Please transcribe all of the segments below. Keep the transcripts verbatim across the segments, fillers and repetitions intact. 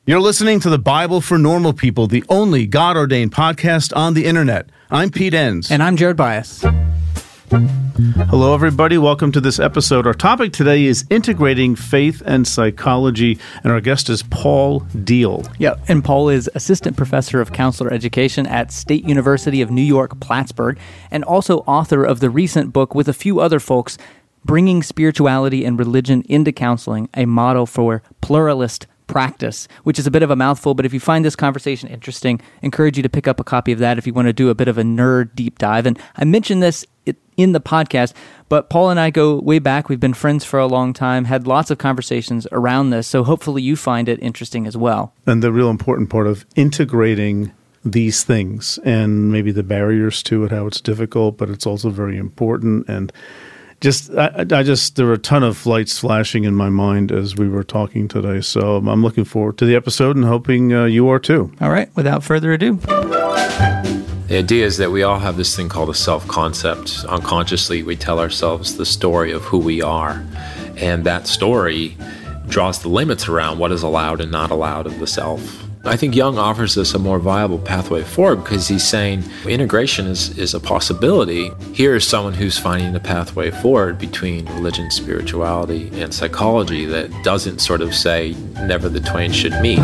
You're listening to the Bible for Normal People, the only God-ordained podcast on the internet. I'm Pete Enns. And I'm Jared Bias. Hello, everybody. Welcome to this episode. Our topic today is integrating faith and psychology, and our guest is Paul Diehl. Yeah, and Paul is Assistant Professor of Counselor Education at State University of New York, Plattsburgh, and also author of the recent book with a few other folks, Bringing Spirituality and Religion into Counseling, a Model for Pluralist Practice, which is a bit of a mouthful, but if you find this conversation interesting, I encourage you to pick up a copy of that if you want to do a bit of a nerd deep dive. And I mentioned this in the podcast, but Paul and I go way back. We've been friends for a long time, had lots of conversations around this, so hopefully you find it interesting as well. And the real important part of integrating these things and maybe the barriers to it, how it's difficult, but it's also very important. And Just, I, I just, there were a ton of lights flashing in my mind as we were talking today. So I'm looking forward to the episode and hoping uh, you are too. All right. Without further ado. The idea is that we all have this thing called a self-concept. Unconsciously, we tell ourselves the story of who we are. And that story draws the limits around what is allowed and not allowed of the self. I think Jung offers us a more viable pathway forward because he's saying integration is, is a possibility. Here is someone who's finding a pathway forward between religion, spirituality, and psychology that doesn't sort of say never the twain should meet.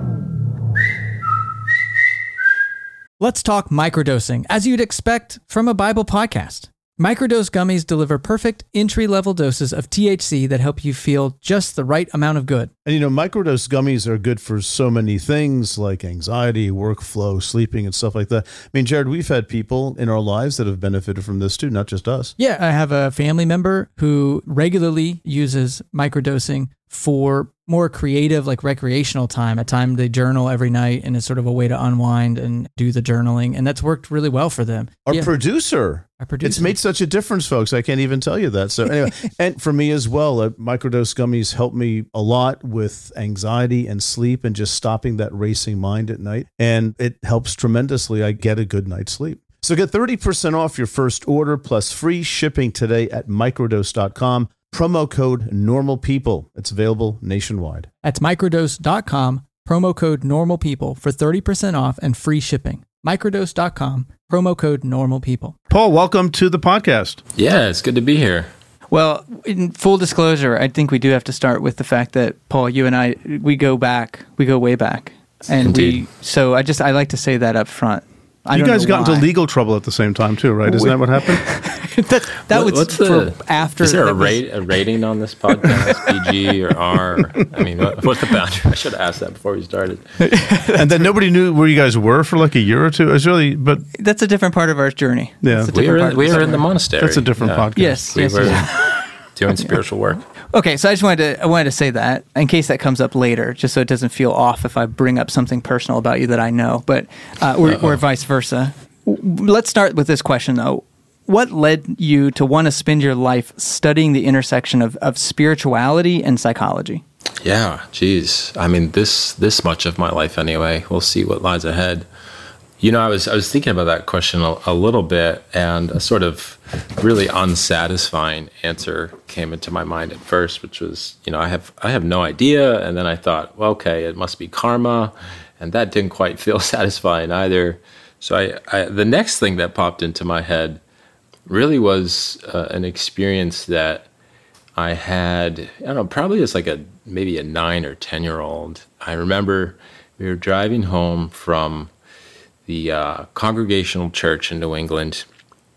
Let's talk microdosing, as you'd expect from a Bible podcast. Microdose gummies deliver perfect entry-level doses of T H C that help you feel just the right amount of good. And you know, microdose gummies are good for so many things like anxiety, workflow, sleeping, and stuff like that. I mean, Jared, we've had people in our lives that have benefited from this too, not just us. Yeah, I have a family member who regularly uses microdosing for more creative, like recreational time, a time they journal every night, and it's sort of a way to unwind and do the journaling. And that's worked really well for them. Our yeah. producer, Our producer. It's made such a difference, folks. I can't even tell you that. So anyway, and for me as well, uh, microdose gummies help me a lot with anxiety and sleep and just stopping that racing mind at night. And it helps tremendously. I get a good night's sleep. So get thirty percent off your first order plus free shipping today at microdose dot com. Promo code NORMALPEOPLE. It's available nationwide. That's microdose dot com, promo code NORMALPEOPLE for thirty percent off and free shipping. microdose dot com, promo code NORMALPEOPLE. Paul, welcome to the podcast. Yeah, it's good to be here. Well, in full disclosure, I think we do have to start with the fact that, Paul, you and I, we go back, we go way back. And Indeed. we, so I just, I like to say that up front. I you don't guys know got why. into legal trouble at the same time too, right? Isn't that what happened? that that What- was what's for the, after. Is there a, that was- rate, a rating on this podcast, P G or R? I mean, what, what's the boundary? I should have asked that before we started. And then nobody knew where you guys were for like a year or two. It was really, but That's a different part of our journey. Yeah. That's a We different were, part in, of we the were in the story. monastery. that's a different Yeah. podcast. Yes, We yes, were yes. doing spiritual work. Okay, so I just wanted to I wanted to say that in case that comes up later, just so it doesn't feel off if I bring up something personal about you that I know, but uh, or, or vice versa. W- Let's start with this question though. What led you to want to spend your life studying the intersection of, of spirituality and psychology? Yeah, geez. I mean, this this much of my life anyway. We'll see what lies ahead. You know, I was I was thinking about that question a, a little bit, and a sort of really unsatisfying answer came into my mind at first, which was, you know, I have I have no idea, and then I thought, well, okay, it must be karma, and that didn't quite feel satisfying either. So I, I the next thing that popped into my head really was uh, an experience that I had, I don't know, probably as like a maybe a nine or ten year old. I remember we were driving home from the uh, Congregational Church in New England.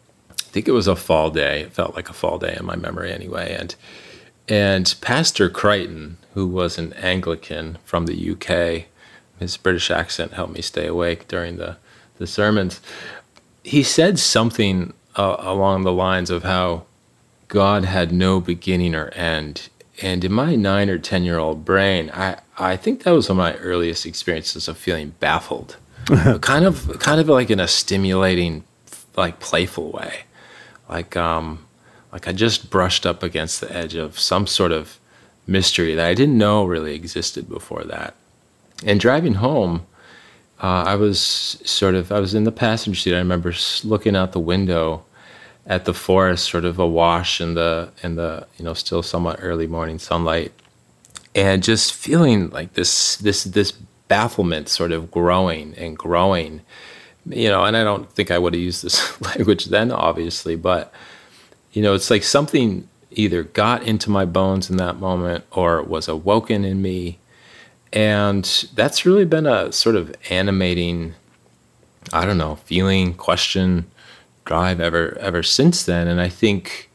I think it was a fall day. It felt like a fall day in my memory anyway. And and Pastor Crichton, who was an Anglican from the U K, his British accent helped me stay awake during the, the sermons. He said something uh, along the lines of how God had no beginning or end. And in my nine or ten year old brain, I, I think that was one of my earliest experiences of feeling baffled. kind of kind of like in a stimulating, like playful way. Like um like I just brushed up against the edge of some sort of mystery that I didn't know really existed before that. And driving home, uh, I was sort of, I was in the passenger seat. I remember looking out the window at the forest, sort of awash in the, in the, you know, still somewhat early morning sunlight, and just feeling like this, this, this bafflement sort of growing and growing, you know, and I don't think I would have used this language then, obviously, but, you know, it's like something either got into my bones in that moment or was awoken in me. And that's really been a sort of animating, I don't know, feeling, question, drive ever, ever since then. And I think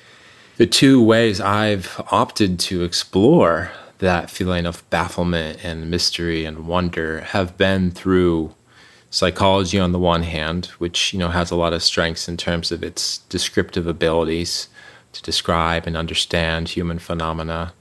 the two ways I've opted to explore that feeling of bafflement and mystery and wonder have been through psychology on the one hand, which, you know, has a lot of strengths in terms of its descriptive abilities to describe and understand human phenomena.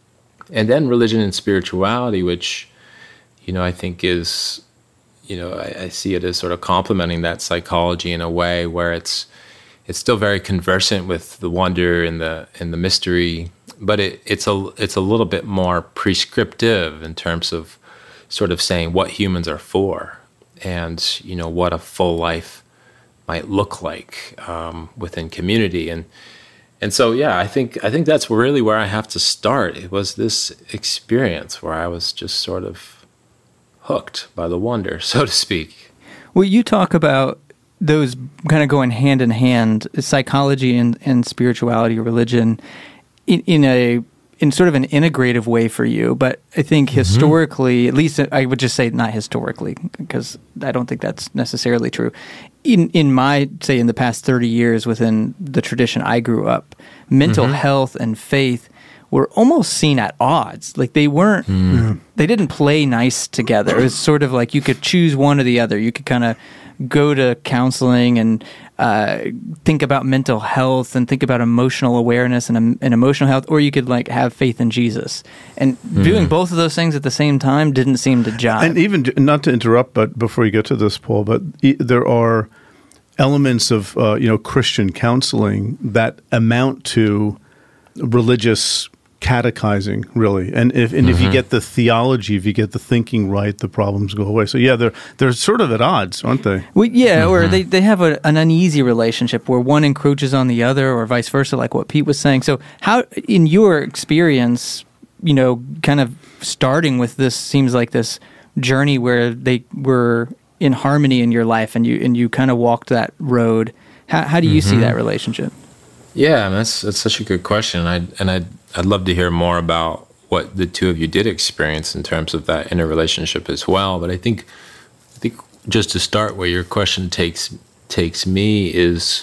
And then religion and spirituality, which, you know, I think is, you know, I, I see it as sort of complementing that psychology in a way where it's it's still very conversant with the wonder and the and the mystery, but it, it's a it's a little bit more prescriptive in terms of sort of saying what humans are for, and, you know, what a full life might look like um, within community. And and so, yeah, I think I think that's really where I have to start. It was this experience where I was just sort of hooked by the wonder, so to speak. Well, you talk about those kind of going hand in hand, psychology and, and spirituality, religion, in, in a in sort of an integrative way for you. But I think historically, mm-hmm. at least I would just say not historically, because I don't think that's necessarily true. In in my, say, in the past thirty years within the tradition I grew up, mental mm-hmm. health and faith were almost seen at odds. Like they weren't, mm. they didn't play nice together. It was sort of like you could choose one or the other. You could kind of go to counseling and uh, think about mental health and think about emotional awareness and, um, and emotional health, or you could like have faith in Jesus. And mm. doing both of those things at the same time didn't seem to jive. And even, not to interrupt, but before you get to this, Paul, but e- there are elements of uh, you know, Christian counseling that amount to religious catechizing, really. And if and mm-hmm. if you get the theology, if you get the thinking right, the problems go away. So yeah, they're they're sort of at odds, aren't they? Well, yeah, mm-hmm. or they, they have a, an uneasy relationship where one encroaches on the other, or vice versa, like what Pete was saying. So how, in your experience, you know, kind of starting with this seems like this journey where they were in harmony in your life, and you and you kind of walked that road. How how do you mm-hmm. see that relationship? Yeah, that's that's such a good question. I and I. I'd love to hear more about what the two of you did experience in terms of that interrelationship as well. But I think, I think just to start, where your question takes takes me is,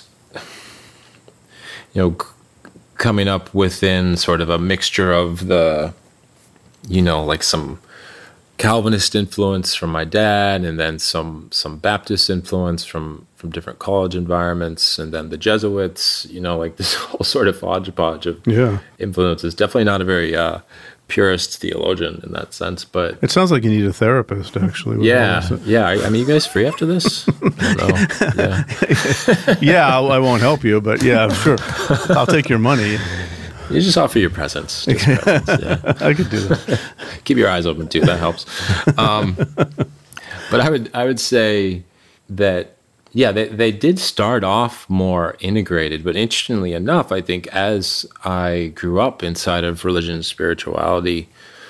you know, c- coming up within sort of a mixture of the, you know, like some Calvinist influence from my dad, and then some some Baptist influence from from different college environments, and then the Jesuits, you know, like this whole sort of hodgepodge of yeah. influences. Definitely not a very uh, purist theologian in that sense, but it sounds like you need a therapist, actually. Yeah, yeah. I mean, you guys free after this? I don't know. Yeah, yeah. I, I won't help you, but yeah, sure. I'll take your money. You just offer your presence. Just presence, yeah. I could do that. Keep your eyes open too. That helps. Um, but I would, I would say that, yeah, they, they did start off more integrated. But interestingly enough, I think as I grew up inside of religion and spirituality,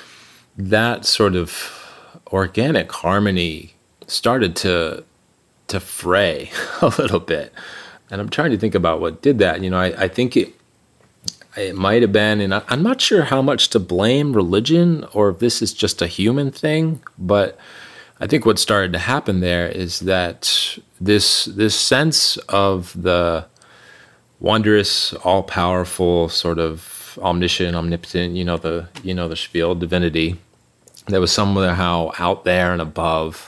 that sort of organic harmony started to to fray a little bit. And I'm trying to think about what did that. You know, I, I think it. It might have been, and I'm not sure how much to blame religion or if this is just a human thing, but I think what started to happen there is that this this sense of the wondrous, all-powerful, sort of omniscient, omnipotent, you know, the you know the spiel, divinity, that was somehow out there and above,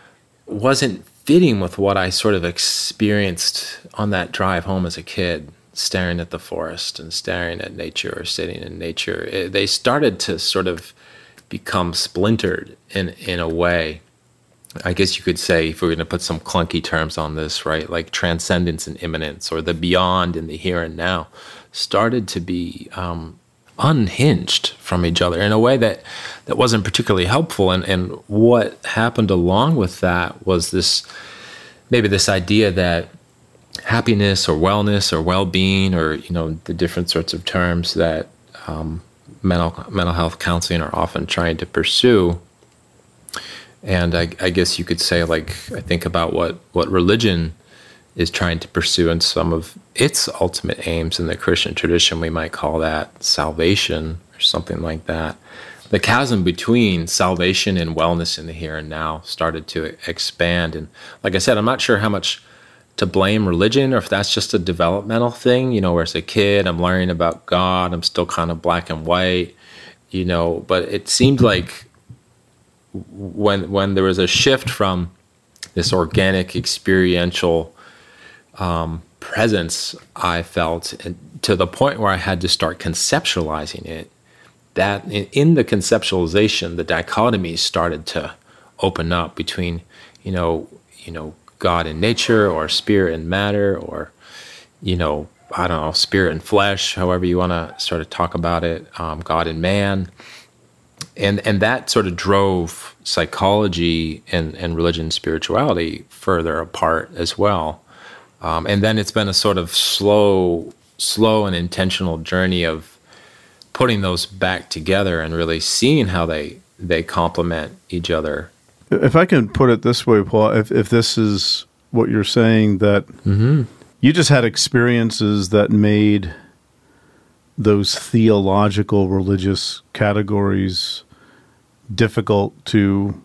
wasn't fitting with what I sort of experienced on that drive home as a kid. Staring at the forest and staring at nature or sitting in nature, it, they started to sort of become splintered in, in a way. I guess you could say, if we're going to put some clunky terms on this, right, like transcendence and immanence, or the beyond in the here and now, started to be um, unhinged from each other in a way that, that wasn't particularly helpful. And, and what happened along with that was this, maybe this idea that happiness or wellness or well-being, or, you know, the different sorts of terms that um, mental mental health counseling are often trying to pursue, And I, I guess you could say, like, I think about what, what religion is trying to pursue in some of its ultimate aims in the Christian tradition. We might call that salvation or something like that. The chasm between salvation and wellness in the here and now started to expand. And like I said, I'm not sure how much to blame religion or if that's just a developmental thing. You know, where as a kid, I'm learning about God, I'm still kind of black and white, you know, but it seemed like when when there was a shift from this organic, experiential um, presence, I felt, to the point where I had to start conceptualizing it, that in, in the conceptualization, the dichotomies started to open up between, you know, you know, God and nature, or spirit and matter, or, you know, I don't know, spirit and flesh, however you want to sort of talk about it, um, God and man. And and that sort of drove psychology and, and religion and spirituality further apart as well. Um, and then it's been a sort of slow, slow and intentional journey of putting those back together and really seeing how they, they complement each other. If I can put it this way, Paul, if, if this is what you're saying, that mm-hmm. you just had experiences that made those theological religious categories difficult to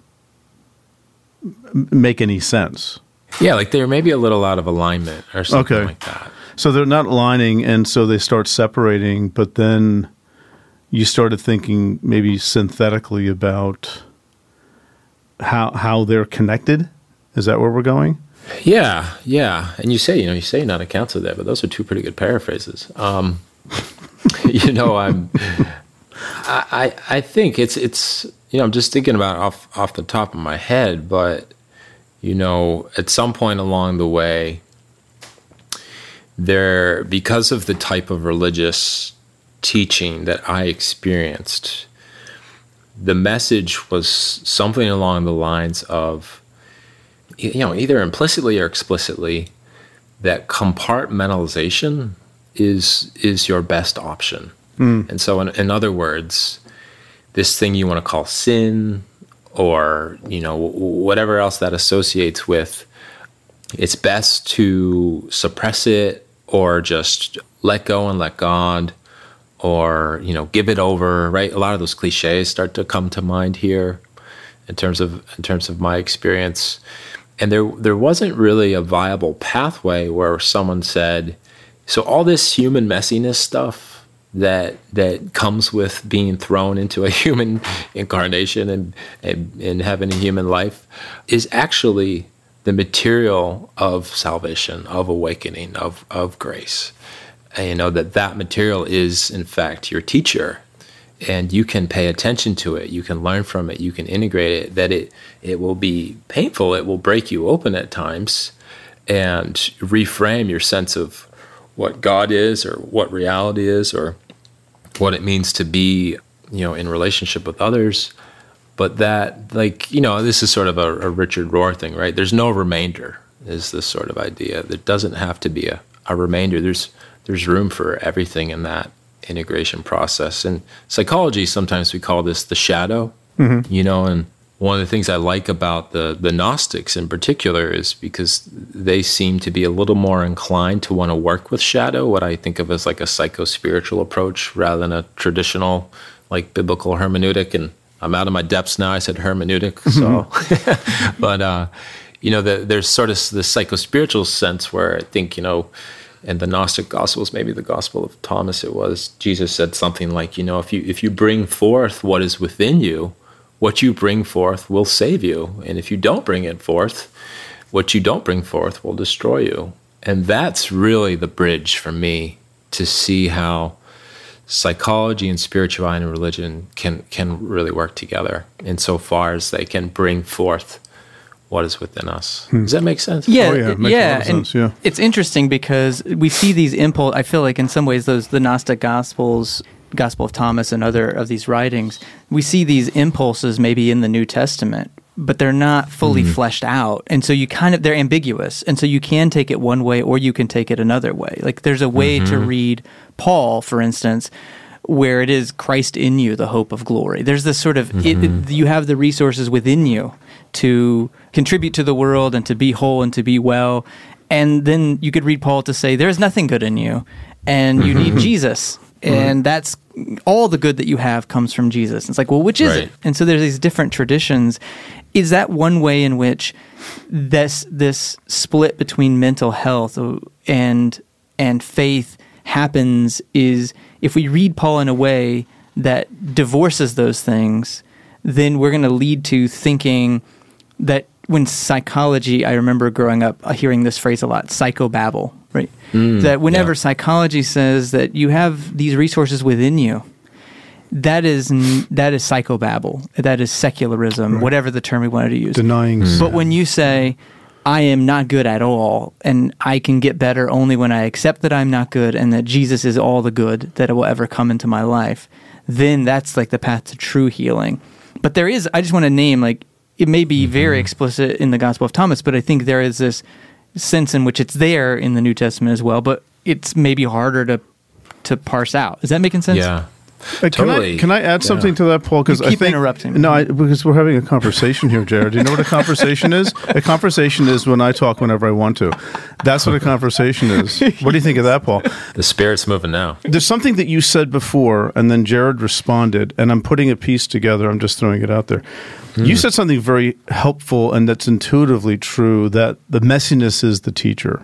m- make any sense. Yeah, like they're maybe a little out of alignment or something okay. like that. So they're not aligning, and so they start separating, but then you started thinking maybe synthetically about how how they're connected. Is that where we're going? Yeah, yeah. And you say, you know, you say not accounts of that, but those are two pretty good paraphrases. Um, you know, I'm, I, I think it's, it's, you know, I'm just thinking about it off, off the top of my head, but, you know, at some point along the way, there, because of the type of religious teaching that I experienced, the message was something along the lines of, you know, either implicitly or explicitly, that compartmentalization is is your best option. Mm. And so in, in other words, this thing you want to call sin, or, you know, whatever else that associates with, it's best to suppress it, or just let go and let God, or, you know, give it over, right? A lot of those cliches start to come to mind here in terms of in terms of my experience. And there there wasn't really a viable pathway where someone said, so all this human messiness stuff that that comes with being thrown into a human incarnation and, and, and having a human life is actually the material of salvation, of awakening, of, of grace. And you know, that that material is, in fact, your teacher. And you can pay attention to it, you can learn from it, you can integrate it, that it, it will be painful, it will break you open at times, and reframe your sense of what God is, or what reality is, or what it means to be, you know, in relationship with others. But that, like, you know, this is sort of a, a Richard Rohr thing, right? There's no remainder, is this sort of idea. There doesn't have to be a, a remainder. There's there's room for everything in that integration process. And psychology, sometimes we call this the shadow, mm-hmm. you know, and one of the things I like about the, the Gnostics in particular is because they seem to be a little more inclined to want to work with shadow, what I think of as like a psycho-spiritual approach rather than a traditional, like, biblical hermeneutic. And I'm out of my depths now. I said hermeneutic. So, but, uh, you know, the, there's sort of the psycho-spiritual sense where I think, you know, in the Gnostic Gospels, maybe the Gospel of Thomas it was, Jesus said something like, you know, if you if you bring forth what is within you, what you bring forth will save you. And if you don't bring it forth, what you don't bring forth will destroy you. And that's really the bridge for me to see how psychology and spirituality and religion can can really work together insofar as they can bring forth what is within us. Hmm. Does that make sense? Yeah, oh, yeah, it makes yeah. a lot of sense, yeah. It's interesting because we see these impulse. I feel like in some ways, those the Gnostic Gospels, Gospel of Thomas, and other of these writings, we see these impulses maybe in the New Testament, but they're not fully mm-hmm. fleshed out, and so you kind of they're ambiguous, and so you can take it one way or you can take it another way. Like there's a way mm-hmm. to read Paul, for instance, where it is Christ in you, the hope of glory. There's this sort of, Mm-hmm. it, it, you have the resources within you to contribute to the world and to be whole and to be well. And then you could read Paul to say, there's nothing good in you, and you need Jesus. And that's all the good that you have comes from Jesus. It's like, well, which is Right. it? And so there's these different traditions. Is that one way in which this this split between mental health and and faith happens? Is if we read Paul in a way that divorces those things, then we're going to lead to thinking that when psychology, I remember growing up hearing this phrase a lot, psychobabble, right? Mm, that whenever yeah. psychology says that you have these resources within you, that is that is psychobabble, that is secularism, Right. whatever the term we wanted to use. Denying Mm. But when you say, I am not good at all, and I can get better only when I accept that I'm not good and that Jesus is all the good that will ever come into my life, then that's like the path to true healing. But there is, I just want to name, like, it may be Mm-hmm. very explicit in the Gospel of Thomas, but I think there is this sense in which it's there in the New Testament as well, but it's maybe harder to to parse out. Is that making sense? Yeah. Uh, Can Totally. I can I add something Yeah. to that, Paul? Because You I keep think interrupting me. no, I, because we're having a conversation here, Jared. Do you know what a conversation is? A conversation is when I talk whenever I want to. That's what a conversation is. What do you think of that, Paul? The spirit's moving now. There's something that you said before, and then Jared responded, and I'm putting a piece together. I'm just throwing it out there. You said something very helpful, and that's intuitively true, that the messiness is the teacher.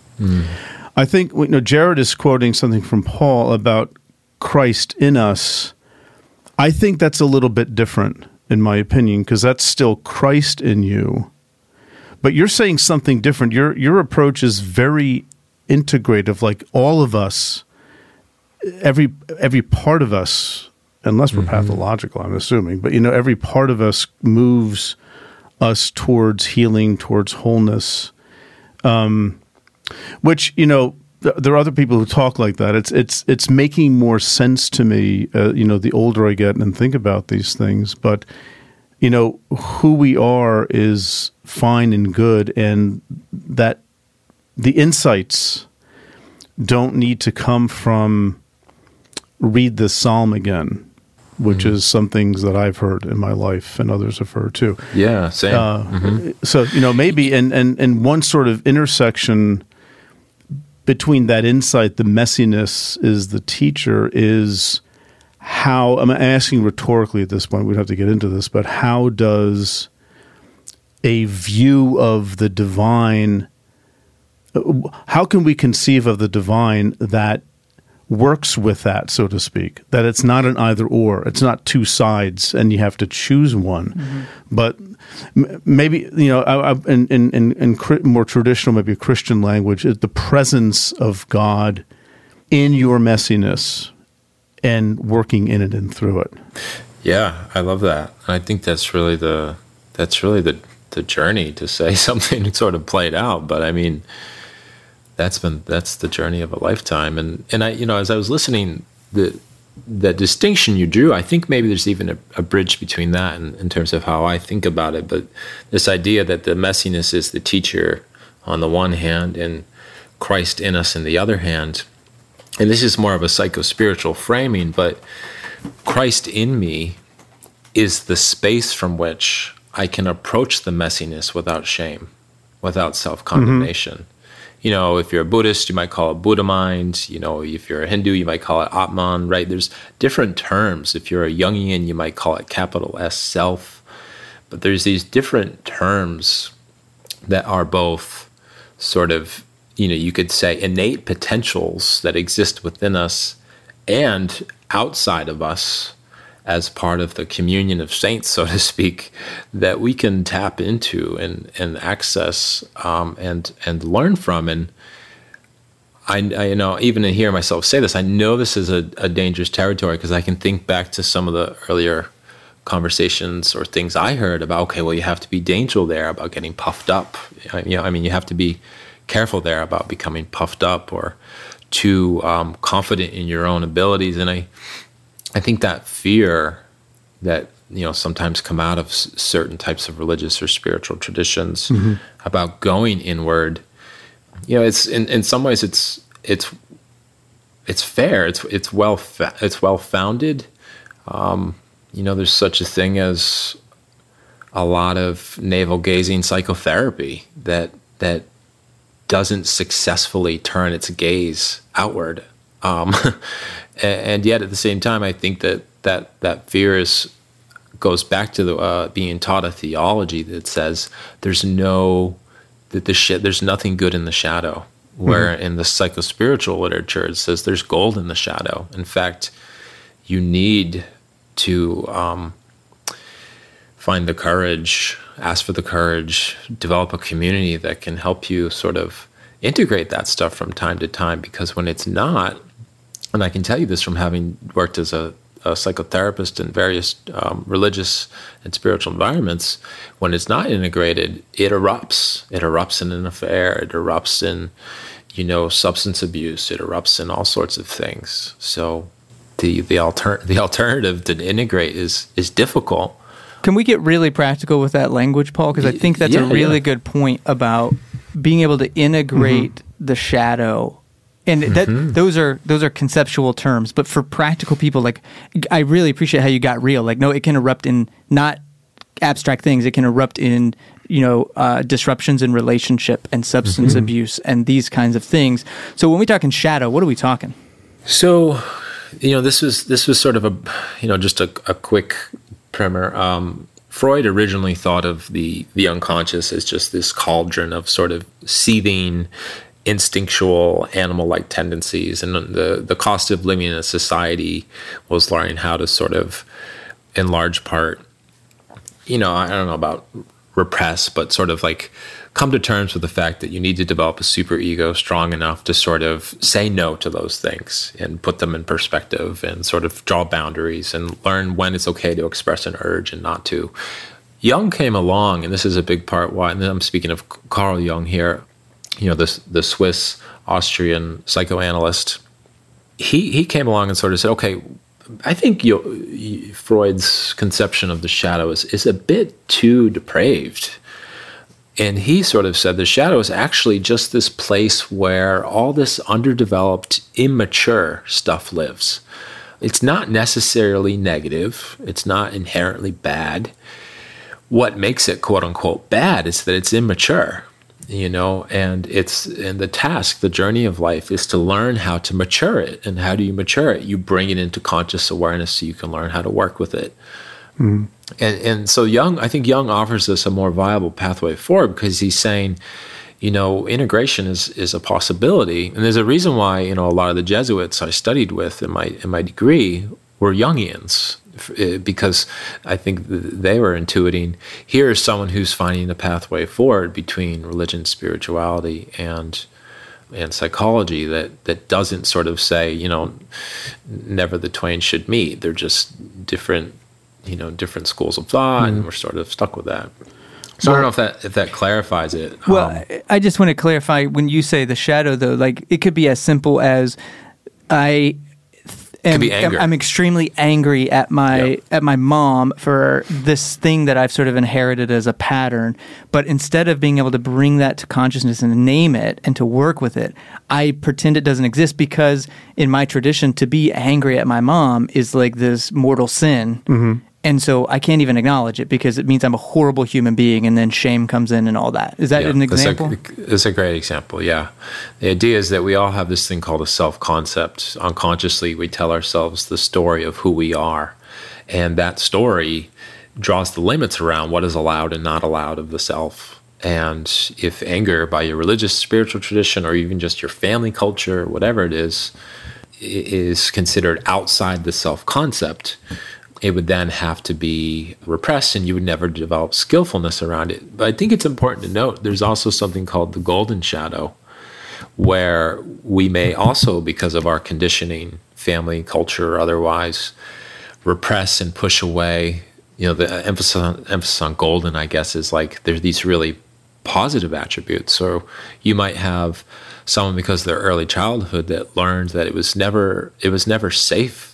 I think, you know, Jared is quoting something from Paul about Christ in us. I think that's a little bit different, in my opinion, because that's still Christ in you. But you're saying something different. Your your approach is very integrative, like all of us, every every part of us, unless we're pathological, I'm assuming, but you know, every part of us moves us towards healing, towards wholeness. Um, which, you know, th- there are other people who talk like that. It's it's it's making more sense to me, uh, you know, the older I get and think about these things. But, you know, who we are is fine and good, and that the insights don't need to come from read this psalm again, which is some things that I've heard in my life and others have heard too. Yeah, same. Uh, Mm-hmm. So, you know, maybe and, and, and one sort of intersection between that insight, the messiness is the teacher, is how, I'm asking rhetorically at this point, we don't have to get into this, but how does a view of the divine, how can we conceive of the divine that works with that, so to speak, that it's not an either or, it's not two sides and you have to choose one, mm-hmm. but m- maybe, you know, I, I, in, in, in, in cr- more traditional, maybe Christian language, is the presence of God in your messiness and working in it and through it. Yeah, I love that. I think that's really the that's really the the journey, to say something sort of played out. But I mean, that's been that's the journey of a lifetime. And and I, you know, as I was listening, the the distinction you drew, I think maybe there's even a, a bridge between that and in terms of how I think about it. But this idea that the messiness is the teacher on the one hand and Christ in us in the other hand. And this is more of a psycho-spiritual framing, but Christ in me is the space from which I can approach the messiness without shame, without self-condemnation. Mm-hmm. You know, if you're a Buddhist, you might call it Buddha mind. You know, if you're a Hindu, you might call it Atman, right? There's different terms. If you're a Jungian, you might call it capital S, self. But there's these different terms that are both sort of, you know, you could say innate potentials that exist within us and outside of us as part of the communion of saints, so to speak, that we can tap into and, and access um, and and learn from. And I, I, you know, even to hear myself say this, I know this is a, a dangerous territory, because I can think back to some of the earlier conversations or things I heard about, okay, well, you have to be dangerous there about getting puffed up. You know, I mean, you have to be careful there about becoming puffed up or too um, confident in your own abilities. And I, I think that fear that, you know, sometimes come out of s- certain types of religious or spiritual traditions mm-hmm. about going inward, you know, it's in, in some ways it's, it's it's fair. It's it's well fa- it's well founded. Um, you know, there's such a thing as a lot of navel gazing psychotherapy that that doesn't successfully turn its gaze outward. Um, and yet, at the same time, I think that that that fear is goes back to the, uh, being taught a theology that says there's no that the sh- there's nothing good in the shadow. Where mm-hmm. in the psychospiritual literature it says there's gold in the shadow. In fact, you need to um, find the courage, ask for the courage, develop a community that can help you sort of integrate that stuff from time to time. Because when it's not, and I can tell you this from having worked as a, a psychotherapist in various um, religious and spiritual environments, when it's not integrated, it erupts. It erupts in an affair. It erupts in, you know, substance abuse. It erupts in all sorts of things. So the the alter the alternative to integrate is is difficult. Can we get really practical with that language, Paul? Because I think that's yeah, a really yeah. good point about being able to integrate mm-hmm. the shadow. And that mm-hmm. those are those are conceptual terms, but for practical people, like, I really appreciate how you got real. Like, no, it can erupt in not abstract things. It can erupt in, you know, uh, disruptions in relationship and substance mm-hmm. abuse and these kinds of things. So when we talk in shadow, what are we talking? So, you know, this was this was sort of a, you know, just a, a quick primer. Um, Freud originally thought of the the unconscious as just this cauldron of sort of seething, instinctual animal-like tendencies, and the the cost of living in a society was learning how to sort of, in large part, you know, I don't know about repress, but sort of like come to terms with the fact that you need to develop a superego strong enough to sort of say no to those things and put them in perspective and sort of draw boundaries and learn when it's okay to express an urge and not to. Jung came along, and this is a big part why, and I'm speaking of Carl Jung here, you know, the, the Swiss Austrian psychoanalyst. He he came along and sort of said, okay, I think you, Freud's conception of the shadow is, is a bit too depraved. And he sort of said the shadow is actually just this place where all this underdeveloped, immature stuff lives. It's not necessarily negative. It's not inherently bad. What makes it, quote unquote, bad is that it's immature. You know, and it's and the task, the journey of life is to learn how to mature it. And how do you mature it? You bring it into conscious awareness so you can learn how to work with it. Mm. And and so Jung, I think Jung offers us a more viable pathway forward because he's saying, you know, integration is is a possibility. And there's a reason why, you know, a lot of the Jesuits I studied with in my in my degree were Jungians. Because I think they were intuiting, here is someone who's finding a pathway forward between religion, spirituality, and and psychology that, that doesn't sort of say, you know, never the twain should meet. They're just different, you know, different schools of thought, mm-hmm. and we're sort of stuck with that. So well, I don't know if that if that clarifies it. Well, um, I just want to clarify, when you say the shadow, though, like, it could be as simple as I... Am, be anger. I'm extremely angry at my yep. at my mom for this thing that I've sort of inherited as a pattern. But instead of being able to bring that to consciousness and name it and to work with it, I pretend it doesn't exist because in my tradition, to be angry at my mom is like this mortal sin. Mm-hmm. And so I can't even acknowledge it because it means I'm a horrible human being, and then shame comes in and all that. Is that yeah, an example? That's a, that's a great example, yeah. The idea is that we all have this thing called a self-concept. Unconsciously, we tell ourselves the story of who we are. And that story draws the limits around what is allowed and not allowed of the self. And if anger by your religious, spiritual tradition, or even just your family culture, whatever it is, is considered outside the self-concept, it would then have to be repressed, and you would never develop skillfulness around it. But I think it's important to note there's also something called the golden shadow, where we may also, because of our conditioning, family, culture, or otherwise, repress and push away. You know, the emphasis on, emphasis on golden, I guess, is like there's these really positive attributes. So you might have someone, because of their early childhood, that learned that it was never it was never safe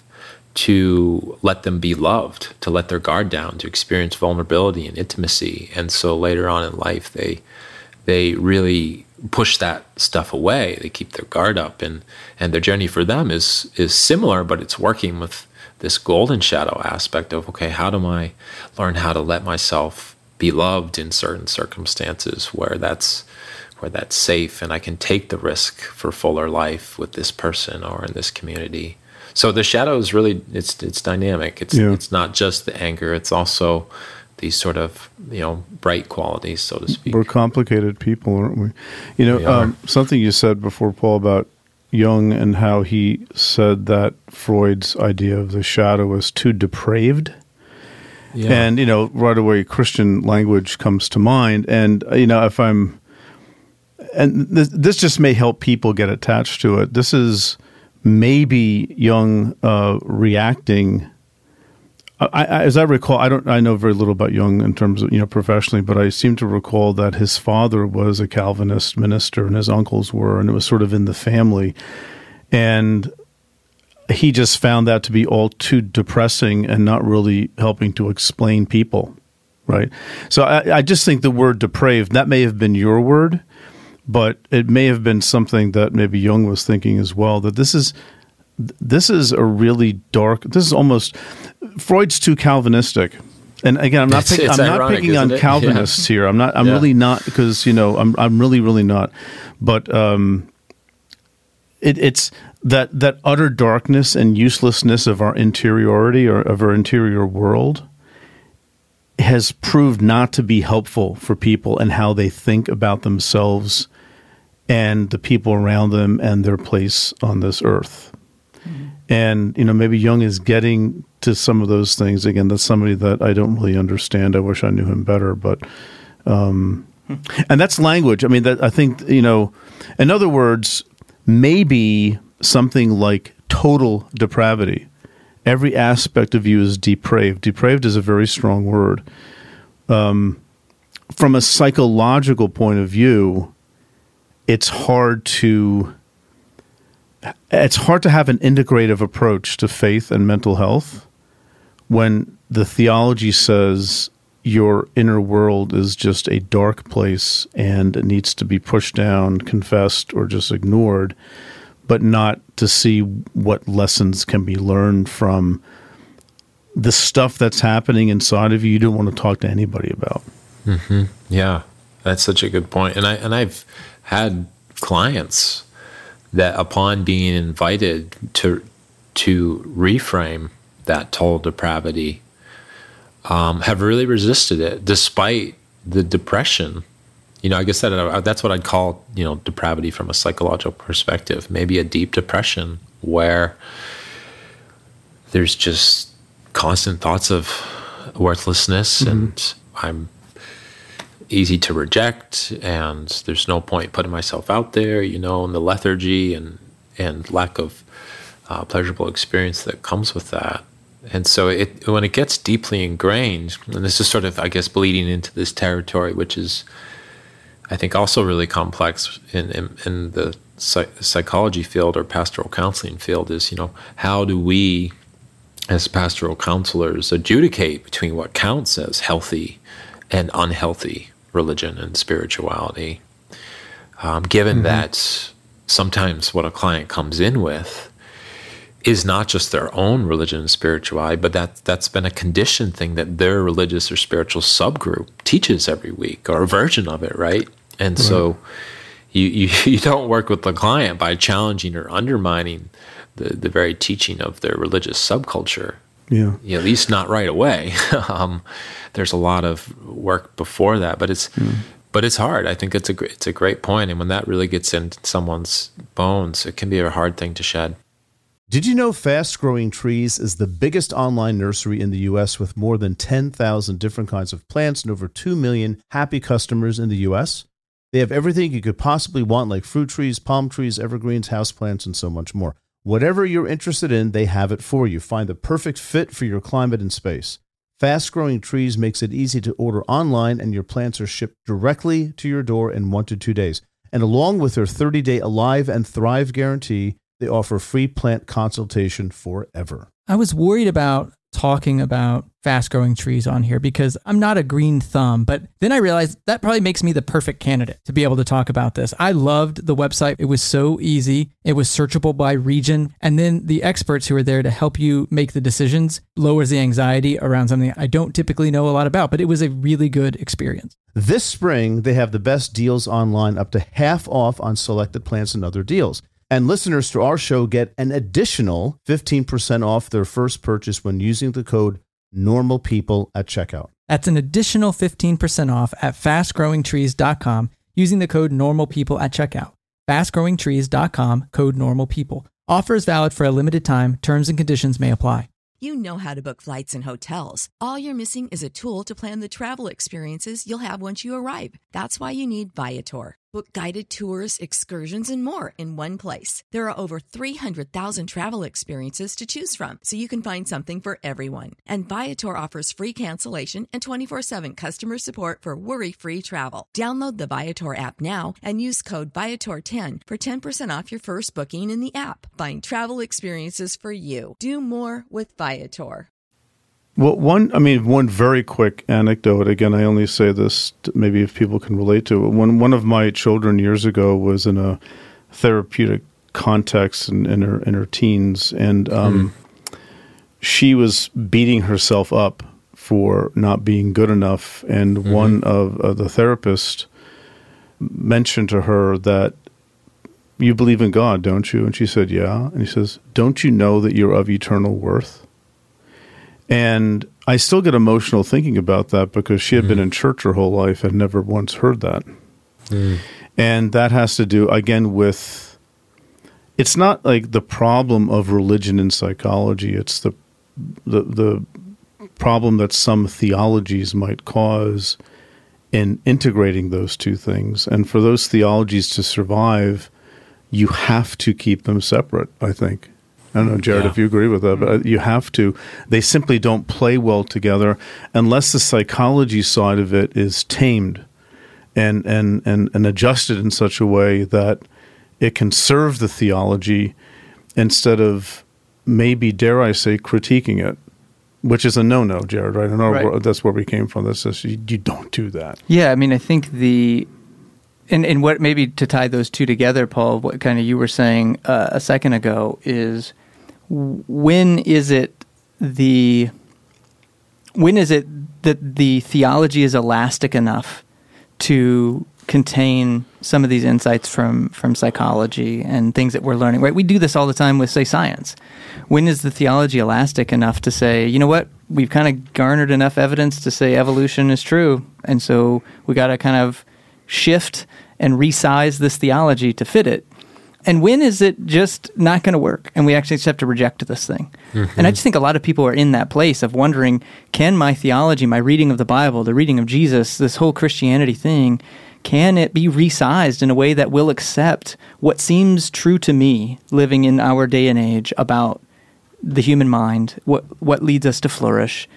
to let them be loved, to let their guard down, to experience vulnerability and intimacy. And so later on in life, they they really push that stuff away. They keep their guard up, and and their journey for them is is similar, but it's working with this golden shadow aspect of, okay, how do I learn how to let myself be loved in certain circumstances where that's where that's safe, and I can take the risk for fuller life with this person or in this community. So the shadow is really, it's it's dynamic. It's yeah. it's not just the anger, it's also these sort of, you know, bright qualities, so to speak. We're complicated people, aren't we? You know, um, something you said before, Paul, about Jung and how he said that Freud's idea of the shadow was too depraved. Yeah. And, you know, right away Christian language comes to mind. And, you know, if I'm, and this, this just may help people get attached to it. This is maybe Jung uh, reacting. I, I, as I recall, I don't. I know very little about Jung in terms of, you know, professionally, but I seem to recall that his father was a Calvinist minister and his uncles were, and it was sort of in the family. And he just found that to be all too depressing and not really helping to explain people, right? So I, I just think the word depraved, that may have been your word, but it may have been something that maybe Jung was thinking as well, that this is this is a really dark, this is almost, Freud's too Calvinistic. And again, I'm not, it's, pick, it's I'm ironic, not picking on it? Calvinists yeah. here. I'm not, I'm yeah. really not, because, you know, I'm I'm really, really not. But um, it, it's that, that utter darkness and uselessness of our interiority or of our interior world has proved not to be helpful for people and how they think about themselves and the people around them and their place on this earth. Mm-hmm. And, you know, maybe Jung is getting to some of those things. Again, that's somebody that I don't really understand. I wish I knew him better, but, um, mm-hmm. and that's language. I mean, that I think, you know, in other words, maybe something like total depravity. Every aspect of you is depraved. Depraved is a very strong word. Um, from a psychological point of view, it's hard to it's hard to have an integrative approach to faith and mental health when the theology says your inner world is just a dark place and it needs to be pushed down, confessed, or just ignored, but not to see what lessons can be learned from the stuff that's happening inside of you you don't want to talk to anybody about. Mm-hmm. Yeah, that's such a good point. And I and I've had clients that upon being invited to to reframe that total depravity um, have really resisted it despite the depression. You know, I guess that that's what I'd call, you know, depravity from a psychological perspective. Maybe a deep depression where there's just constant thoughts of worthlessness mm-hmm. and I'm easy to reject and there's no point putting myself out there, you know, and the lethargy and, and lack of uh, pleasurable experience that comes with that. And so it when it gets deeply ingrained, and this is sort of, I guess, bleeding into this territory, which is, I think, also really complex in, in, in the psych- psychology field or pastoral counseling field is, you know, how do we as pastoral counselors adjudicate between what counts as healthy and unhealthy religion and spirituality, um, given mm-hmm. that sometimes what a client comes in with is not just their own religion and spirituality, but that, that's been a conditioned thing that their religious or spiritual subgroup teaches every week, or a version of it, right? And right. so you, you you don't work with the client by challenging or undermining the, the very teaching of their religious subculture. Yeah, you know, at least not right away. um, there's a lot of work before that, but it's mm. but it's hard. I think it's a it's a great point, and when that really gets into someone's bones, it can be a hard thing to shed. Did you know Fast Growing Trees is the biggest online nursery in the U S with more than ten thousand different kinds of plants and over two million happy customers in the U S? They have everything you could possibly want, like fruit trees, palm trees, evergreens, houseplants, and so much more. Whatever you're interested in, they have it for you. Find the perfect fit for your climate and space. Fast Growing Trees makes it easy to order online, and your plants are shipped directly to your door in one to two days. And along with their thirty-day Alive and Thrive guarantee, they offer free plant consultation forever. I was worried about talking about fast growing trees on here because I'm not a green thumb, but then I realized that probably makes me the perfect candidate to be able to talk about this. I loved the website. It was so easy. It was searchable by region. And then the experts who are there to help you make the decisions lowers the anxiety around something I don't typically know a lot about, but it was a really good experience. This spring, they have the best deals online, up to half off on selected plants and other deals. And listeners to our show get an additional fifteen percent off their first purchase when using the code NORMALPEOPLE at checkout. That's an additional fifteen percent off at fast growing trees dot com using the code NORMALPEOPLE at checkout. fast growing trees dot com, code NORMALPEOPLE. Offer is valid for a limited time. Terms and conditions may apply. You know how to book flights and hotels. All you're missing is a tool to plan the travel experiences you'll have once you arrive. That's why you need Viator. Book guided tours, excursions, and more in one place. There are over three hundred thousand travel experiences to choose from, so you can find something for everyone. And Viator offers free cancellation and twenty-four seven customer support for worry-free travel. Download the Viator app now and use code Viator ten for ten percent off your first booking in the app. Find travel experiences for you. Do more with Viator. Well, one, I mean, one very quick anecdote. Again, I only say this to, maybe if people can relate to it. When one of my children years ago was in a therapeutic context in, in her in her teens, and um, mm. she was beating herself up for not being good enough. And mm-hmm. one of uh, the therapists mentioned to her that, "You believe in God, don't you?" And she said, "Yeah." And he says, "Don't you know that you're of eternal worth?" And I still get emotional thinking about that because she had mm. been in church her whole life and never once heard that. Mm. And that has to do, again, with, it's not like the problem of religion and psychology. It's the the, the problem that some theologies might cause in integrating those two things. And for those theologies to survive, you have to keep them separate, I think. I don't know, Jared, yeah. if you agree with that, but you have to. They simply don't play well together unless the psychology side of it is tamed and, and, and, and adjusted in such a way that it can serve the theology instead of maybe, dare I say, critiquing it, which is a no-no, Jared, right? I know right. that's where we came from. That's just, you, you don't do that. Yeah, I mean, I think the... And, and what maybe to tie those two together, Paul, what kind of you were saying uh, a second ago is when is it the when is it that the theology is elastic enough to contain some of these insights from, from psychology and things that we're learning, right? We do this all the time with, say, science. When is the theology elastic enough to say, you know what, we've kind of garnered enough evidence to say evolution is true, and so we got to kind of shift and resize this theology to fit it? And when is it just not going to work and we actually just have to reject this thing? Mm-hmm. And I just think a lot of people are in that place of wondering, can my theology, my reading of the Bible, the reading of Jesus, this whole Christianity thing, can it be resized in a way that will accept what seems true to me living in our day and age about the human mind, what what leads us to flourish,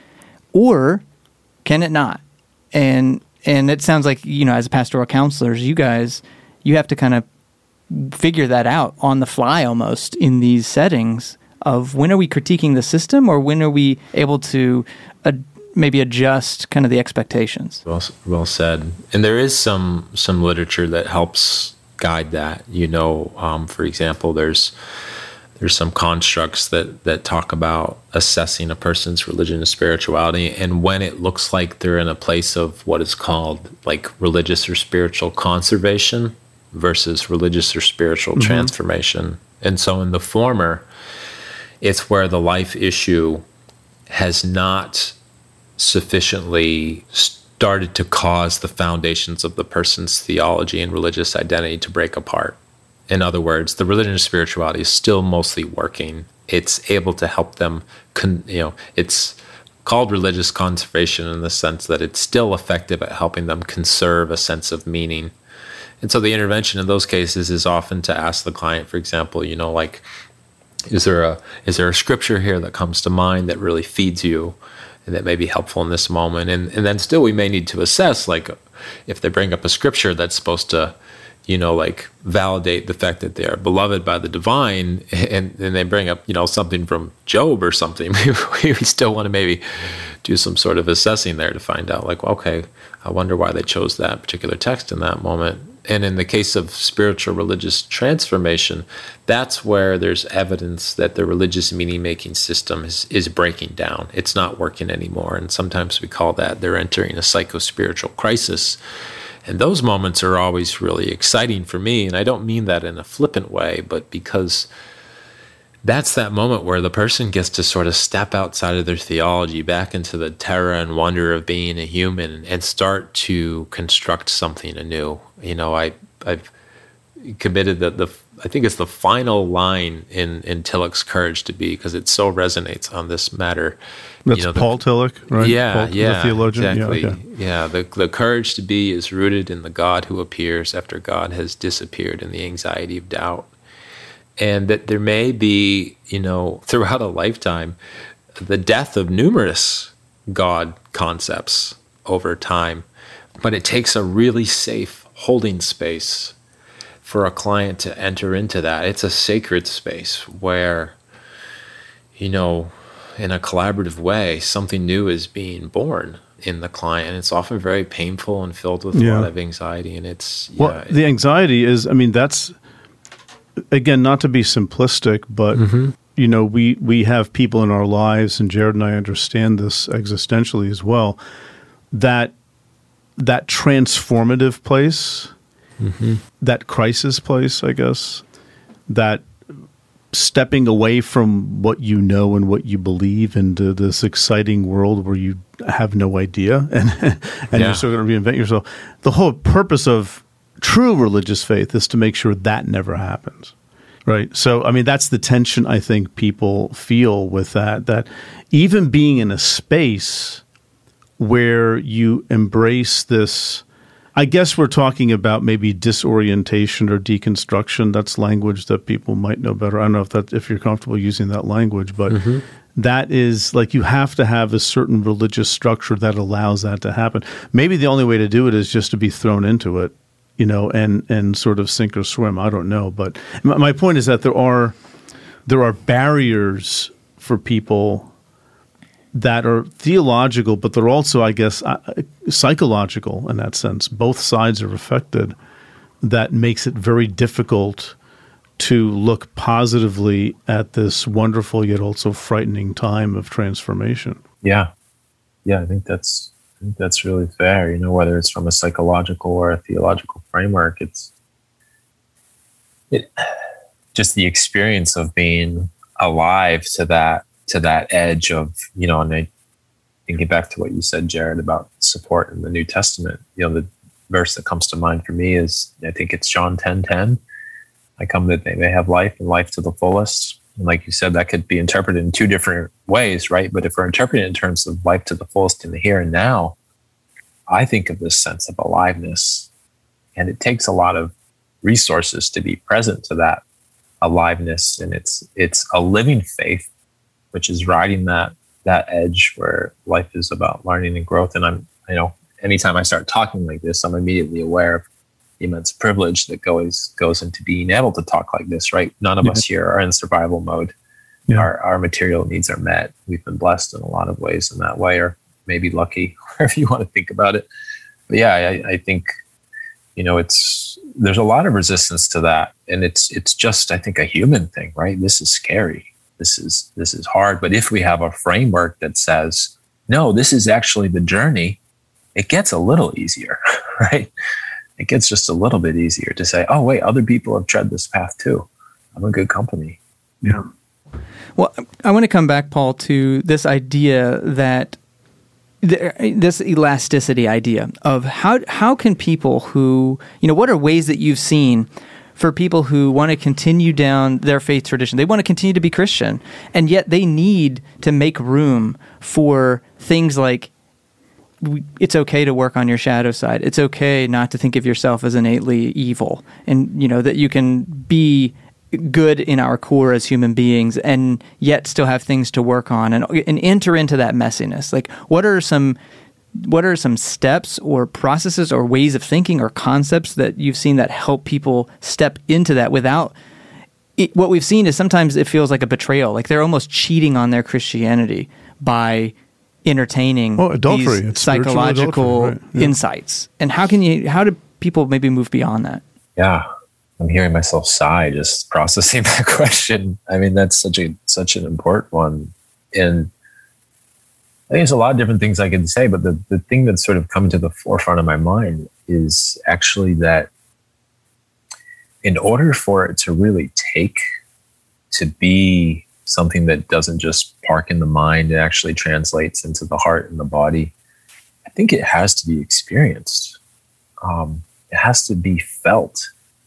or can it not? And And it sounds like, you know, as pastoral counselors, you guys, you have to kind of figure that out on the fly almost in these settings of when are we critiquing the system or when are we able to uh, maybe adjust kind of the expectations. Well, well said. And there is some some literature that helps guide that. You know, um, for example, there's There's some constructs that, that talk about assessing a person's religion and spirituality, and when it looks like they're in a place of what is called like religious or spiritual conservation versus religious or spiritual mm-hmm. transformation. And so in the former, it's where the life issue has not sufficiently started to cause the foundations of the person's theology and religious identity to break apart. In other words, the religion and spirituality is still mostly working. It's able to help them, con, you know, it's called religious conservation in the sense that it's still effective at helping them conserve a sense of meaning. And so the intervention in those cases is often to ask the client, for example, you know, like, is there a is there a scripture here that comes to mind that really feeds you and that may be helpful in this moment? And and then still we may need to assess, like, if they bring up a scripture that's supposed to you know, like validate the fact that they are beloved by the divine, and, and they bring up, you know, something from Job or something, we still want to maybe do some sort of assessing there to find out, like, okay, I wonder why they chose that particular text in that moment. And in the case of spiritual religious transformation, that's where there's evidence that the religious meaning-making system is, is breaking down. It's not working anymore. And sometimes we call that they're entering a psycho-spiritual crisis. And those moments are always really exciting for me. And I don't mean that in a flippant way, but because that's that moment where the person gets to sort of step outside of their theology back into the terror and wonder of being a human and start to construct something anew. You know, I, I've committed the, the, I think it's the final line in, in Tillich's Courage to Be, because it so resonates on this matter. That's you know, the, Paul Tillich, right? Yeah, Paul, yeah, the theologian. exactly. Yeah, okay. yeah the, the courage to be is rooted in the God who appears after God has disappeared in the anxiety of doubt. And that there may be, you know, throughout a lifetime, the death of numerous God concepts over time. But it takes a really safe holding space for a client to enter into that. It's a sacred space where, you know, in a collaborative way, something new is being born in the client. And it's often very painful and filled with yeah. a lot of anxiety. And it's, well, yeah, the anxiety is, I mean, that's, again, not to be simplistic, but, mm-hmm. you know, we, we have people in our lives, and Jared and I understand this existentially as well, that that transformative place, mm-hmm. that crisis place, I guess, that stepping away from what you know and what you believe into this exciting world where you have no idea, and and yeah. you're still going to reinvent yourself. The whole purpose of true religious faith is to make sure that never happens, right? So, I mean, that's the tension I think people feel with that, that even being in a space where you embrace this, I guess we're talking about maybe disorientation or deconstruction. That's language that people might know better. I don't know if that if you're comfortable using that language, but mm-hmm. that is like you have to have a certain religious structure that allows that to happen. Maybe the only way to do it is just to be thrown into it, you know, and and sort of sink or swim. I don't know, but my, my point is that there are there are barriers for people that are theological, but they're also, I guess, uh, psychological in that sense. Both sides are affected. That makes it very difficult to look positively at this wonderful yet also frightening time of transformation. Yeah, yeah, I think that's I think that's really fair. You know, whether it's from a psychological or a theological framework, it's it just the experience of being alive to that. to that edge of, you know, and I thinking back to what you said, Jared, about support in the New Testament, you know, the verse that comes to mind for me is, I think it's John ten ten. I come that they may have life and life to the fullest. And like you said, that could be interpreted in two different ways, right? But if we're interpreting it in terms of life to the fullest in the here and now, I think of this sense of aliveness. And it takes a lot of resources to be present to that aliveness. And it's it's a living faith, which is riding that that edge where life is about learning and growth. And I'm, you know, anytime I start talking like this, I'm immediately aware of the immense privilege that goes goes into being able to talk like this, right? None of yeah. us here are in survival mode. Yeah. Our our material needs are met. We've been blessed in a lot of ways in that way, or maybe lucky, wherever you want to think about it. But yeah, I, I think, you know, it's there's a lot of resistance to that. And it's it's just, I think, a human thing, right? This is scary. This is this is hard. But if we have a framework that says, no, this is actually the journey, it gets a little easier, right? It gets just a little bit easier to say, oh, wait, other people have tread this path too. I'm a good company. Yeah. Well, I want to come back, Paul, to this idea that this elasticity idea of how how can people who, you know, what are ways that you've seen for people who want to continue down their faith tradition? They want to continue to be Christian, and yet they need to make room for things like it's okay to work on your shadow side. It's okay not to think of yourself as innately evil, and you know that you can be good in our core as human beings and yet still have things to work on and, and enter into that messiness. Like, what are some what are some steps or processes or ways of thinking or concepts that you've seen that help people step into that without it? What we've seen is sometimes it feels like a betrayal, like they're almost cheating on their Christianity by entertaining well, adultery. these It's spiritual psychological adultery, right? Yeah. insights. And how can you, how do people maybe move beyond that? Yeah. I'm hearing myself sigh just processing that question. I mean, that's such a such an important one. And I think there's a lot of different things I can say, but the, the thing that's sort of come to the forefront of my mind is actually that in order for it to really take to be something that doesn't just park in the mind, it actually translates into the heart and the body, I think it has to be experienced. Um, it has to be felt.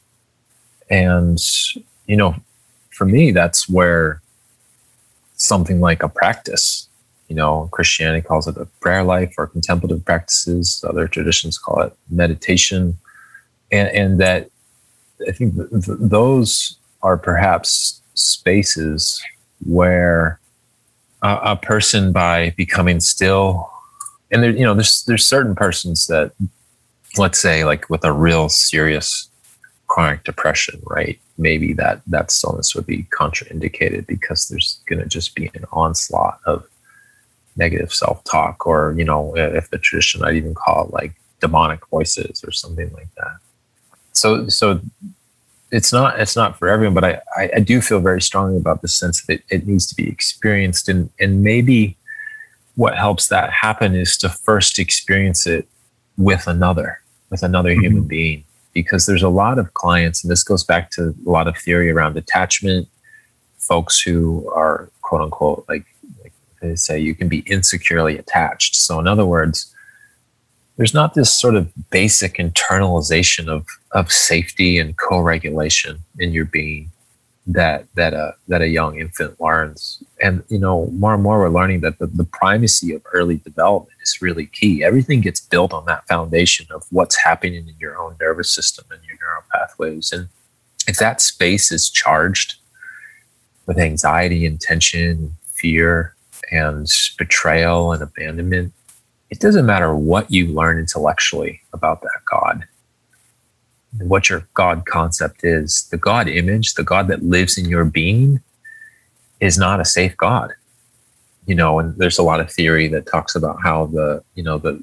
And, you know, for me, that's where something like a practice, you know, Christianity calls it a prayer life or contemplative practices. Other traditions call it meditation. And, and that I think th- th- those are perhaps spaces where a, a person, by becoming still, and there, you know, there's, there's certain persons that, let's say, like with a real serious chronic depression, right? Maybe that, that stillness would be contraindicated because there's going to just be an onslaught of negative self-talk, or, you know, if the tradition, I'd even call it like demonic voices or something like that. So, so it's not, it's not for everyone, but I, I, I do feel very strongly about the sense that it, it needs to be experienced. And, and maybe what helps that happen is to first experience it with another, with another mm-hmm. human being, because there's a lot of clients, and this goes back to a lot of theory around attachment, folks who are quote unquote, like, like they say, you can be insecurely attached. So in other words, there's not this sort of basic internalization of, of safety and co-regulation in your being that that a that a young infant learns. And, you know, more and more we're learning that the, the primacy of early development is really key. Everything gets built on that foundation of what's happening in your own nervous system and your neural pathways. And if that space is charged with anxiety and tension, fear and betrayal and abandonment, it doesn't matter what you learn intellectually about that God, what your God concept is. The God image, the God that lives in your being, is not a safe God. You know, and there's a lot of theory that talks about how the, you know, the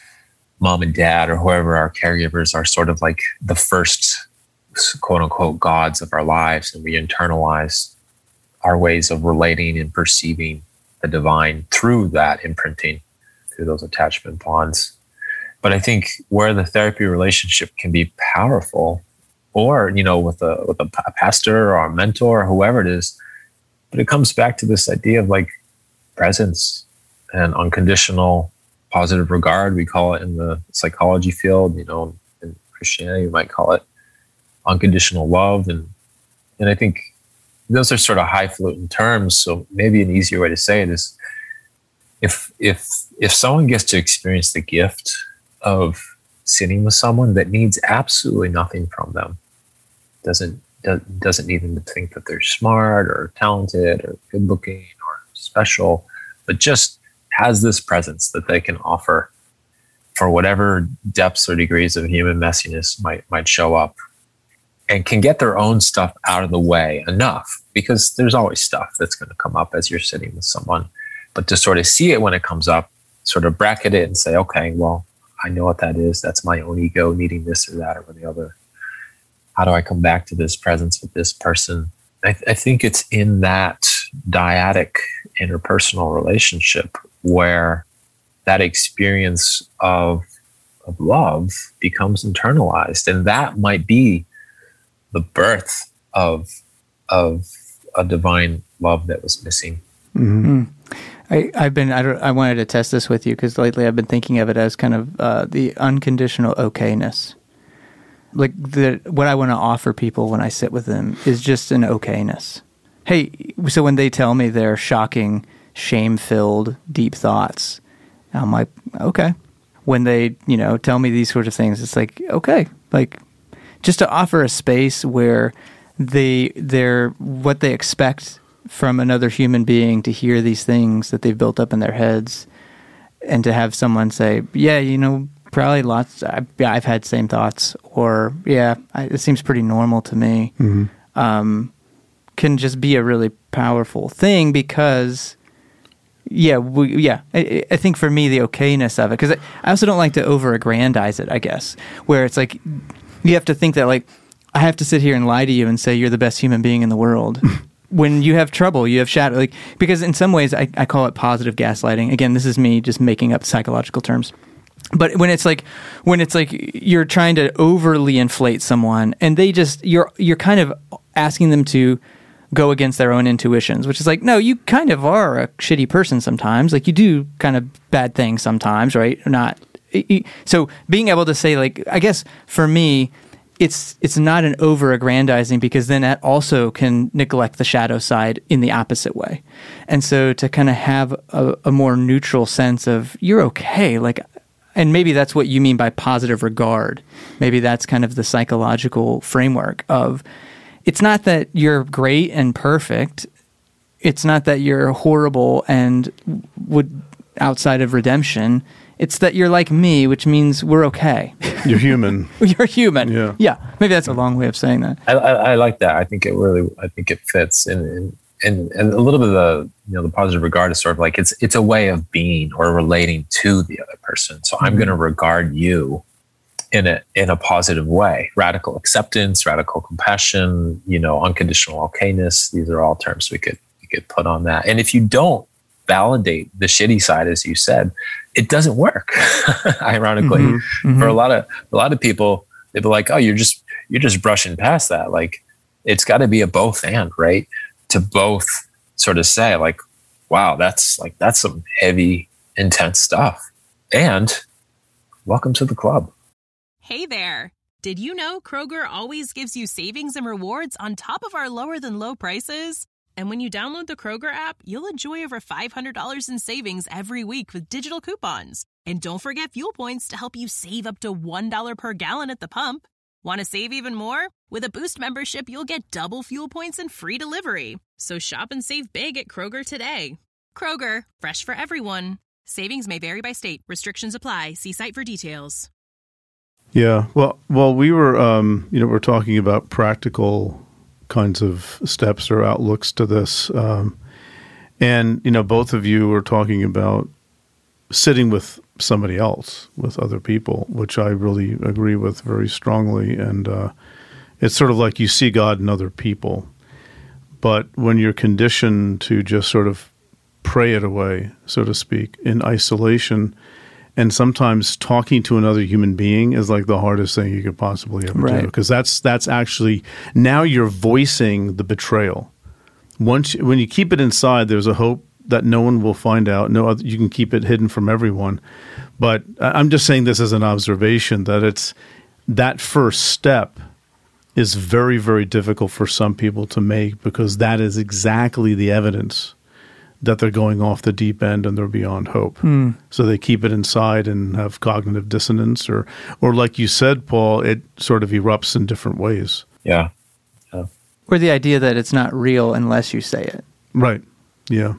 mom and dad or whoever our caregivers are sort of like the first quote unquote gods of our lives, and we internalize our ways of relating and perceiving the divine through that imprinting, through those attachment bonds. But I think where the therapy relationship can be powerful, or, you know, with a with a pastor or a mentor or whoever it is, but it comes back to this idea of like presence and unconditional positive regard. We call it in the psychology field, you know, in Christianity, we might call it unconditional love. And and I think those are sort of highfalutin terms. So maybe an easier way to say it is, if if if someone gets to experience the gift of sitting with someone that needs absolutely nothing from them, doesn't doesn't need them to think that they're smart or talented or good looking or special, but just has this presence that they can offer for whatever depths or degrees of human messiness might might show up, and can get their own stuff out of the way enough, because there's always stuff that's going to come up as you're sitting with someone. But to sort of see it when it comes up, sort of bracket it and say, okay, well, I know what that is. That's my own ego needing this or that or the other. How do I come back to this presence with this person? I, th- I think it's in that dyadic interpersonal relationship where that experience of, of love becomes internalized. And that might be the birth of, of a divine love that was missing. Mm-hmm. I, I've been, I, don't, I wanted to test this with you because lately I've been thinking of it as kind of uh, the unconditional okayness. Like the, what I want to offer people when I sit with them is just an okayness. Hey, so when they tell me their shocking, shame-filled, deep thoughts, I'm like, okay. When they, you know, tell me these sort of things, it's like, okay. Like, just to offer a space where they, they're, what they expect from another human being to hear these things that they've built up in their heads, and to have someone say, yeah, you know, probably lots, I, yeah, I've had same thoughts, or yeah, I, it seems pretty normal to me, mm-hmm. um, can just be a really powerful thing because, yeah, we, yeah, I, I think for me, the okayness of it, because I, I also don't like to over-aggrandize it, I guess, where it's like, you have to think that, like, I have to sit here and lie to you and say you're the best human being in the world. When you have trouble, you have shadow, like, because in some ways I, I call it positive gaslighting. Again, this is me just making up psychological terms. But when it's like, when it's like you're trying to overly inflate someone and they just, you're, you're kind of asking them to go against their own intuitions, which is like, no, you kind of are a shitty person sometimes. Like you do kind of bad things sometimes, right? Or not. So being able to say, like, I guess for me, it's it's not an over-aggrandizing, because then that also can neglect the shadow side in the opposite way. And so to kind of have a, a more neutral sense of, you're okay, like, and maybe that's what you mean by positive regard. Maybe that's kind of the psychological framework of, it's not that you're great and perfect. It's not that you're horrible and would outside of redemption. It's that you're like me, which means we're okay. You're human. You're human. Yeah. Yeah. Maybe that's a long way of saying that. I, I, I like that. I think it really, I think it fits. And, and, and, and a little bit of the, you know, the positive regard is sort of like, it's, it's a way of being or relating to the other person. So mm-hmm. I'm going to regard you in a, in a positive way. Radical acceptance, radical compassion, you know, unconditional okayness. These are all terms we could, we could put on that. And if you don't validate the shitty side, as you said, it doesn't work. Ironically, mm-hmm, mm-hmm. for a lot of a lot of people, they'd be like, "Oh, you're just you're just brushing past that." Like, it's got to be a both and, right? To both sort of say, like, "Wow, that's like that's some heavy, intense stuff." And welcome to the club. Hey there! Did you know Kroger always gives you savings and rewards on top of our lower than low prices? And when you download the Kroger app, you'll enjoy over five hundred dollars in savings every week with digital coupons. And don't forget fuel points to help you save up to one dollar per gallon at the pump. Want to save even more? With a Boost membership, you'll get double fuel points and free delivery. So shop and save big at Kroger today. Kroger, fresh for everyone. Savings may vary by state. Restrictions apply. See site for details. Yeah, well, well, we were, um, you know, we're talking about practical kinds of steps or outlooks to this. Um, and, you know, both of you were talking about sitting with somebody else, with other people, which I really agree with very strongly. And uh, it's sort of like you see God in other people. But when you're conditioned to just sort of pray it away, so to speak, in isolation, and sometimes talking to another human being is like the hardest thing you could possibly ever right. do, because that's that's actually, now you're voicing the betrayal. Once when you keep it inside, there's a hope that no one will find out. No, other, you can keep it hidden from everyone. But I'm just saying this as an observation, that it's that first step is very, very difficult for some people to make, because that is exactly the evidence that they're going off the deep end and they're beyond hope. Hmm. So they keep it inside and have cognitive dissonance, or, or like you said, Paul, it sort of erupts in different ways. Yeah. yeah. Or the idea that it's not real unless you say it. Right. Yeah.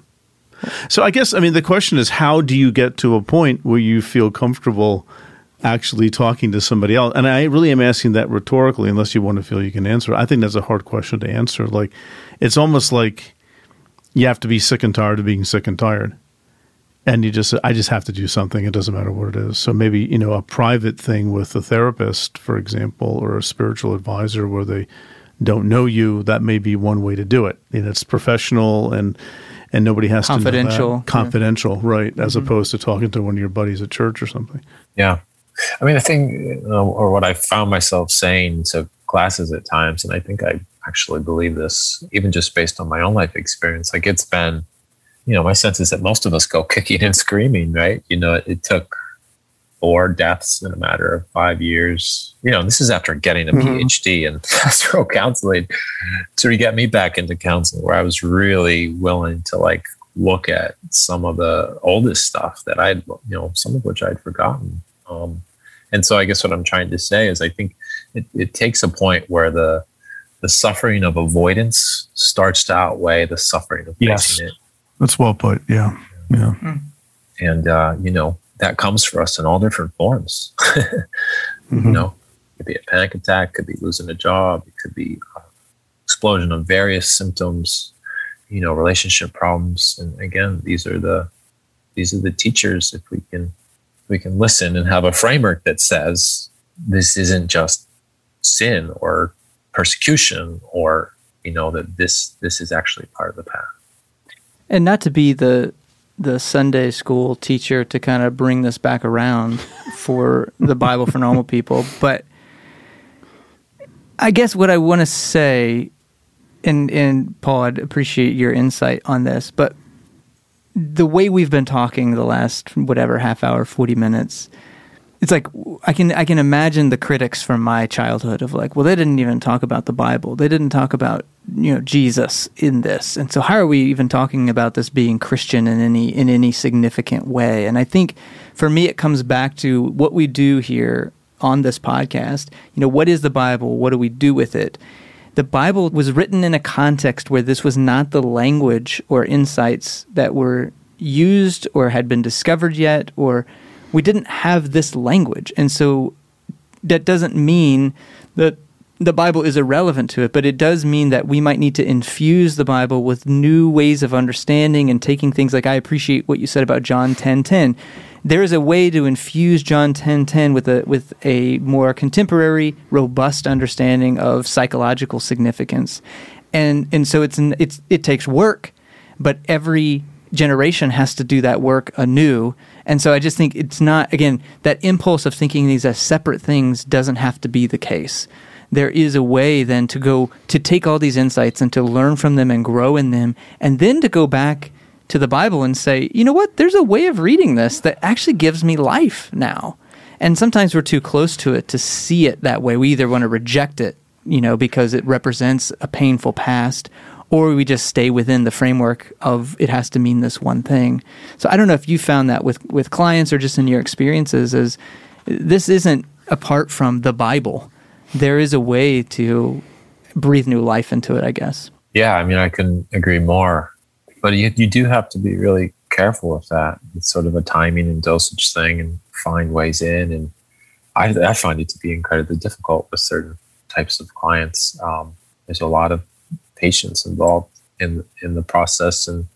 So I guess, I mean, the question is, how do you get to a point where you feel comfortable actually talking to somebody else? And I really am asking that rhetorically, unless you want to feel you can answer. I think that's a hard question to answer. Like, it's almost like you have to be sick and tired of being sick and tired. And you just, I just have to do something. It doesn't matter what it is. So maybe, you know, a private thing with a therapist, for example, or a spiritual advisor where they don't know you, that may be one way to do it. And it's professional and and nobody has confidential. to know that. Confidential, yeah. Right, as mm-hmm. opposed to talking to one of your buddies at church or something. Yeah. I mean, the thing, uh, or what I found myself saying to classes at times, and I think I actually believe this, even just based on my own life experience, like it's been, you know, my sense is that most of us go kicking and screaming, right? You know, it, it took four deaths in a matter of five years. You know, this is after getting a mm-hmm. PhD in pastoral counseling to get me back into counseling, where I was really willing to like look at some of the oldest stuff that I'd, you know, some of which I'd forgotten. Um, and so I guess what I'm trying to say is I think it, it takes a point where the the suffering of avoidance starts to outweigh the suffering of yes. facing it. That's well put. Yeah. Yeah. Mm. And, uh, you know, that comes for us in all different forms. mm-hmm. You know, it could be a panic attack, could be losing a job, it could be an explosion of various symptoms, you know, relationship problems. And again, these are the, these are the teachers. If we can, we can listen and have a framework that says this isn't just sin or persecution, or, you know, that this, this is actually part of the path. And not to be the, the Sunday school teacher to kind of bring this back around for the Bible for Normal People, but I guess what I want to say, and, and Paul, I'd appreciate your insight on this, but the way we've been talking the last, whatever, half hour, forty minutes, it's like, I can I can imagine the critics from my childhood of like, well, they didn't even talk about the Bible. They didn't talk about, you know, Jesus in this. And so how are we even talking about this being Christian in any in any significant way? And I think for me, it comes back to what we do here on this podcast. You know, what is the Bible? What do we do with it? The Bible was written in a context where this was not the language or insights that were used or had been discovered yet, or we didn't have this language. And so that doesn't mean that the Bible is irrelevant to it, but it does mean that we might need to infuse the Bible with new ways of understanding and taking things like, I appreciate what you said about John ten ten. There is a way to infuse John ten ten with a with a more contemporary, robust understanding of psychological significance. And and so it's it's it takes work, but every generation has to do that work anew. And so I just think it's not, again, that impulse of thinking these as separate things doesn't have to be the case. There is a way then to go, to take all these insights and to learn from them and grow in them, and then to go back to the Bible and say, you know what, there's a way of reading this that actually gives me life now. And sometimes we're too close to it to see it that way. We either want to reject it, you know, because it represents a painful past, or we just stay within the framework of it has to mean this one thing. So I don't know if you found that with, with clients or just in your experiences, as this isn't apart from the Bible. There is a way to breathe new life into it, I guess. Yeah, I mean, I couldn't agree more. But you, you do have to be really careful with that. It's sort of a timing and dosage thing, and find ways in. And I, I find it to be incredibly difficult with certain types of clients. Um, there's a lot of patience involved in in the process. And,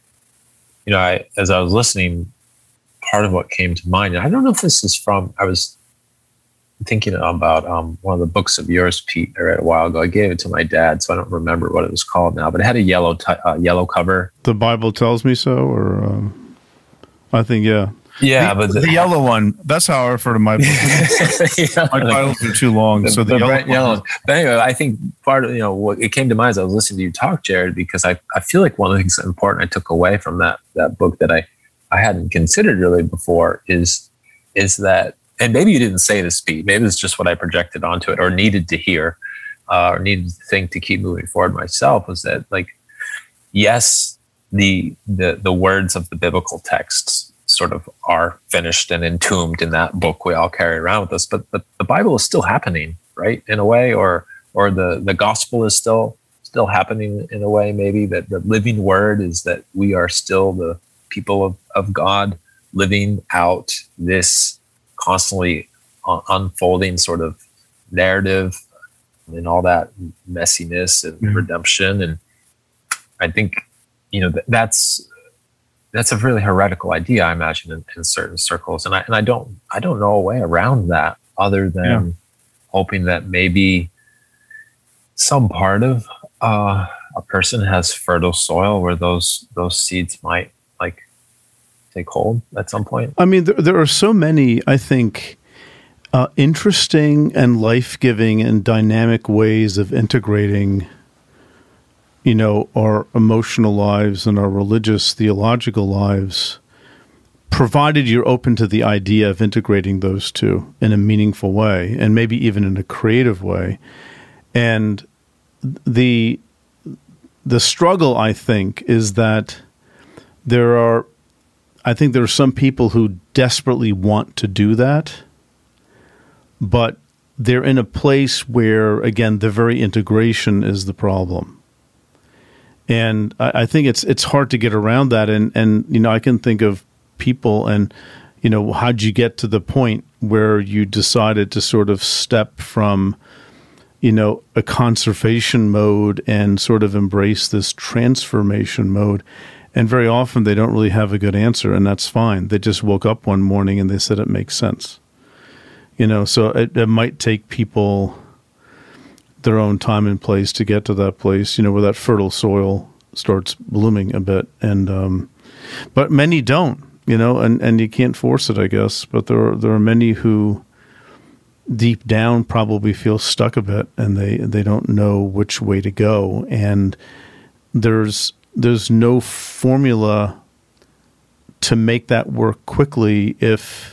you know, I, as I was listening, part of what came to mind, and I don't know if this is from, I was thinking about um, one of the books of yours, Pete, I read a while ago. I gave it to my dad, so I don't remember what it was called now, but it had a yellow t- uh, yellow cover. The Bible Tells Me So, or um, I think, yeah. Yeah, the, but the, the yellow one, that's how I refer to my book. yeah, my titles are too long, the, so the, the yellow, yellow. But anyway, I think part of, you know, what it came to mind as I was listening to you talk, Jared, because I, I feel like one of the things important I took away from that that book that I, I hadn't considered really before is is that, and maybe you didn't say this, Pete, maybe it's just what I projected onto it or needed to hear uh, or needed to think to keep moving forward myself, was that, like, yes, the the the words of the biblical texts sort of are finished and entombed in that book we all carry around with us, but the, the Bible is still happening, right, in a way, or or the, the gospel is still still happening in a way, maybe, that the living word is that we are still the people of, of God living out this constantly un- unfolding sort of narrative and all that messiness and mm-hmm. redemption. And I think, you know, th- that's that's a really heretical idea, I imagine, in, in certain circles. And I and I don't I don't know a way around that other than yeah. hoping that maybe some part of uh, a person has fertile soil where those those seeds might, like, take hold at some point. I mean, there, there are so many, I think, uh, interesting and life-giving and dynamic ways of integrating, you know, our emotional lives and our religious, theological lives, provided you're open to the idea of integrating those two in a meaningful way, and maybe even in a creative way. And the the struggle, I think, is that there are, I think there are some people who desperately want to do that, but they're in a place where, again, the very integration is the problem. And I, I think it's it's hard to get around that. And, and, you know, I can think of people, and you know, how'd you get to the point where you decided to sort of step from, you know, a conservation mode and sort of embrace this transformation mode? And very often they don't really have a good answer, and that's fine. They just woke up one morning and they said it makes sense. You know, so it, it might take people their own time and place to get to that place, you know, where that fertile soil starts blooming a bit. And um, but many don't, you know, and, and you can't force it, I guess. But there are, there are many who deep down probably feel stuck a bit, and they, they don't know which way to go. And there's there's no formula to make that work quickly if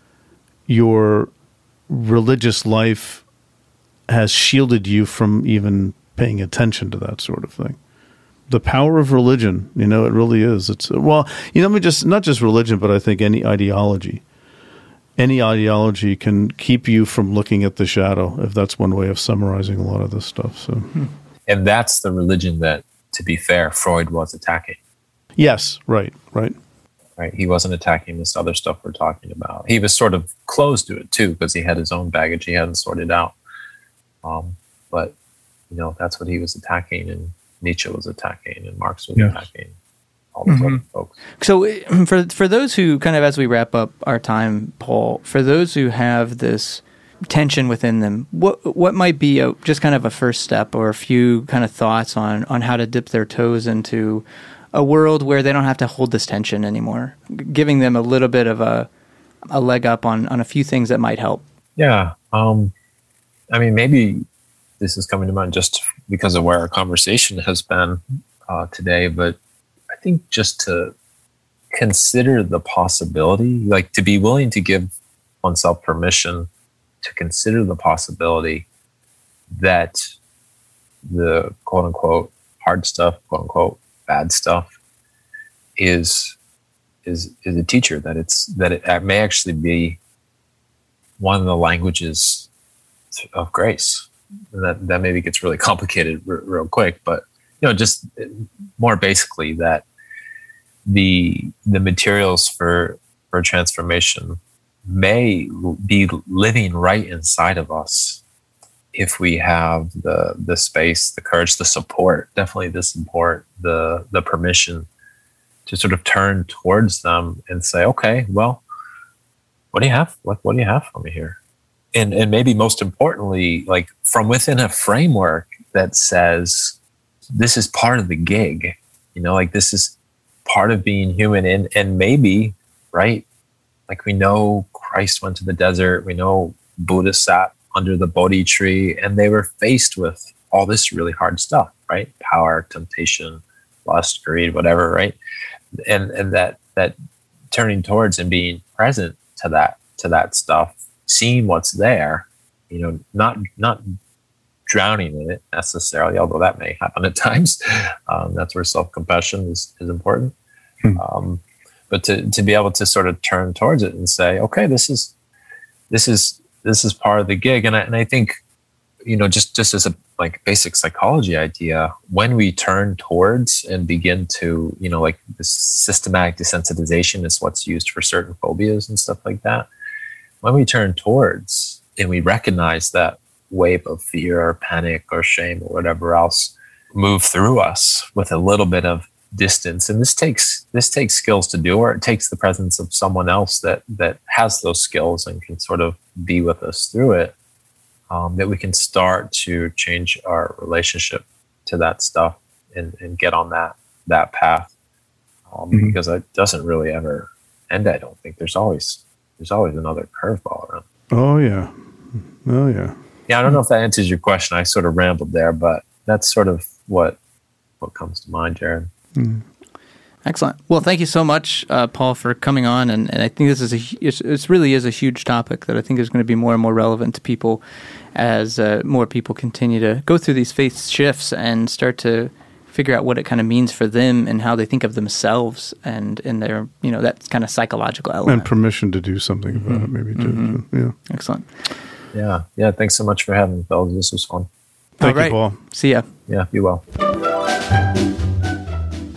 your religious life has shielded you from even paying attention to that sort of thing. The power of religion, you know, it really is. It's well, you know, I mean, just not just religion, but I think any ideology. Any ideology can keep you from looking at the shadow, if that's one way of summarizing a lot of this stuff. So, and that's the religion that, to be fair, Freud was attacking. Yes, right, right. Right. He wasn't attacking this other stuff we're talking about. He was sort of closed to it too, because he had his own baggage he hadn't sorted out. Um, but, you know, that's what he was attacking, and Nietzsche was attacking, and Marx was yes. attacking, all those mm-hmm. other folks. So for for those who kind of, as we wrap up our time, Paul, for those who have this tension within them, what what might be a, just kind of a first step or a few kind of thoughts on, on how to dip their toes into a world where they don't have to hold this tension anymore, giving them a little bit of a a leg up on, on a few things that might help? Yeah. Um, I mean, maybe this is coming to mind just because of where our conversation has been uh, today, but I think just to consider the possibility, like to be willing to give oneself permission to consider the possibility that the quote unquote hard stuff, quote unquote bad stuff is is is a teacher, that it's that it may actually be one of the languages of grace. And that that maybe gets really complicated r- real quick, but you know, just more basically that the the materials for for transformation may be living right inside of us if we have the the space, the courage, the support, definitely the support, the the permission to sort of turn towards them and say, okay, well, what do you have? What what do you have for me here? And and maybe most importantly, like from within a framework that says this is part of the gig, you know, like this is part of being human. And and maybe, right, like we know Christ went to the desert, we know Buddha sat under the Bodhi tree, and they were faced with all this really hard stuff, right? Power, temptation, lust, greed, whatever, right? And and that that turning towards and being present to that to that stuff, seeing what's there, you know, not not drowning in it necessarily, although that may happen at times. Um, that's where self-compassion is, is important. Hmm. Um, but to, to be able to sort of turn towards it and say, okay, this is this is this is part of the gig. And I and I think, you know, just, just as a like basic psychology idea, when we turn towards and begin to, you know, like this systematic desensitization is what's used for certain phobias and stuff like that. When we turn towards and we recognize that wave of fear or panic or shame or whatever else move through us with a little bit of distance, and this takes this takes skills to do, or it takes the presence of someone else that that has those skills and can sort of be with us through it, um, that we can start to change our relationship to that stuff and, and get on that that path, um, mm-hmm. because it doesn't really ever end. I don't think there's always there's always another curveball around. Oh yeah, oh yeah. Yeah, I don't know if that answers your question. I sort of rambled there, but that's sort of what what comes to mind, Jared. Mm. Excellent. Well, thank you so much, uh, Paul, for coming on. And, and I think this is a it's, it really is a huge topic that I think is going to be more and more relevant to people as uh, more people continue to go through these faith shifts and start to figure out what it kind of means for them and how they think of themselves and in their, you know, that kind of psychological element. And permission to do something about mm-hmm. it, maybe too. Mm-hmm. So, yeah. Excellent. Yeah. Yeah. Thanks so much for having me, fellas. This was fun. Thank All right. you, Paul. See ya. Yeah. Be well.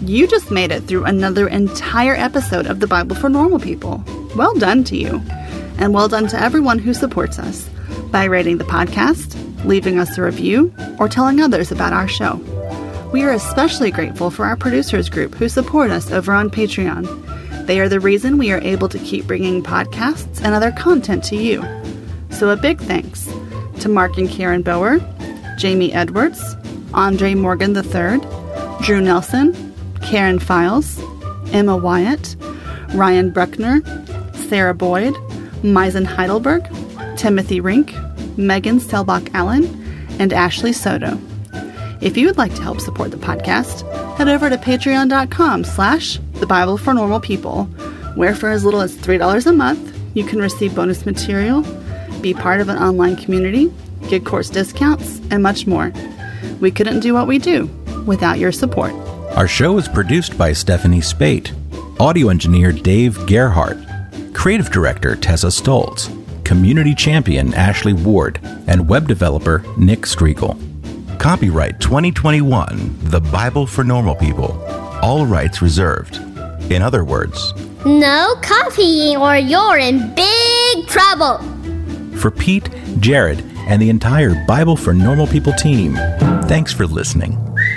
You just made it through another entire episode of the Bible for Normal People. Well done to you. And well done to everyone who supports us by rating the podcast, leaving us a review, or telling others about our show. We are especially grateful for our producers group who support us over on Patreon. They are the reason we are able to keep bringing podcasts and other content to you. So a big thanks to Mark and Karen Bower, Jamie Edwards, Andre Morgan the third, Drew Nelson, Karen Files, Emma Wyatt, Ryan Bruckner, Sarah Boyd, Maizen Heidelberg, Timothy Rink, Megan Selbach-Allen, and Ashley Soto. If you would like to help support the podcast, head over to patreon.com slash the Bible for Normal People, where for as little as three dollars a month, you can receive bonus material, be part of an online community, get course discounts, and much more. We couldn't do what we do without your support. Our show is produced by Stephanie Spate, audio engineer Dave Gerhardt, creative director Tessa Stoltz, community champion Ashley Ward, and web developer Nick Striegel. Copyright twenty twenty-one, The Bible for Normal People. All rights reserved. In other words, no copying or you're in big trouble. For Pete, Jared, and the entire Bible for Normal People team, thanks for listening.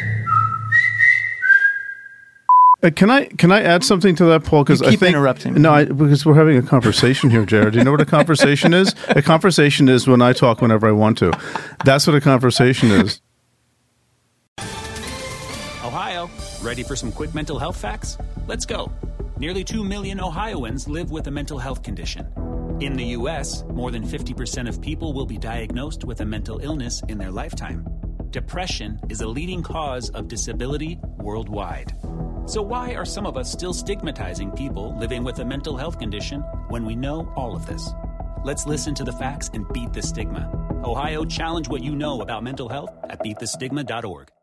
Uh, can I can I add something to that, Paul? Because I keep think interrupting. No, I, because we're having a conversation here, Jared. Do you know what a conversation is? A conversation is when I talk whenever I want to. That's what a conversation is. Ohio, ready for some quick mental health facts? Let's go. Nearly two million Ohioans live with a mental health condition. In the U S, more than fifty percent of people will be diagnosed with a mental illness in their lifetime. Depression is a leading cause of disability worldwide. So why are some of us still stigmatizing people living with a mental health condition when we know all of this? Let's listen to the facts and beat the stigma. Ohio, challenge what you know about mental health at beat the stigma dot org.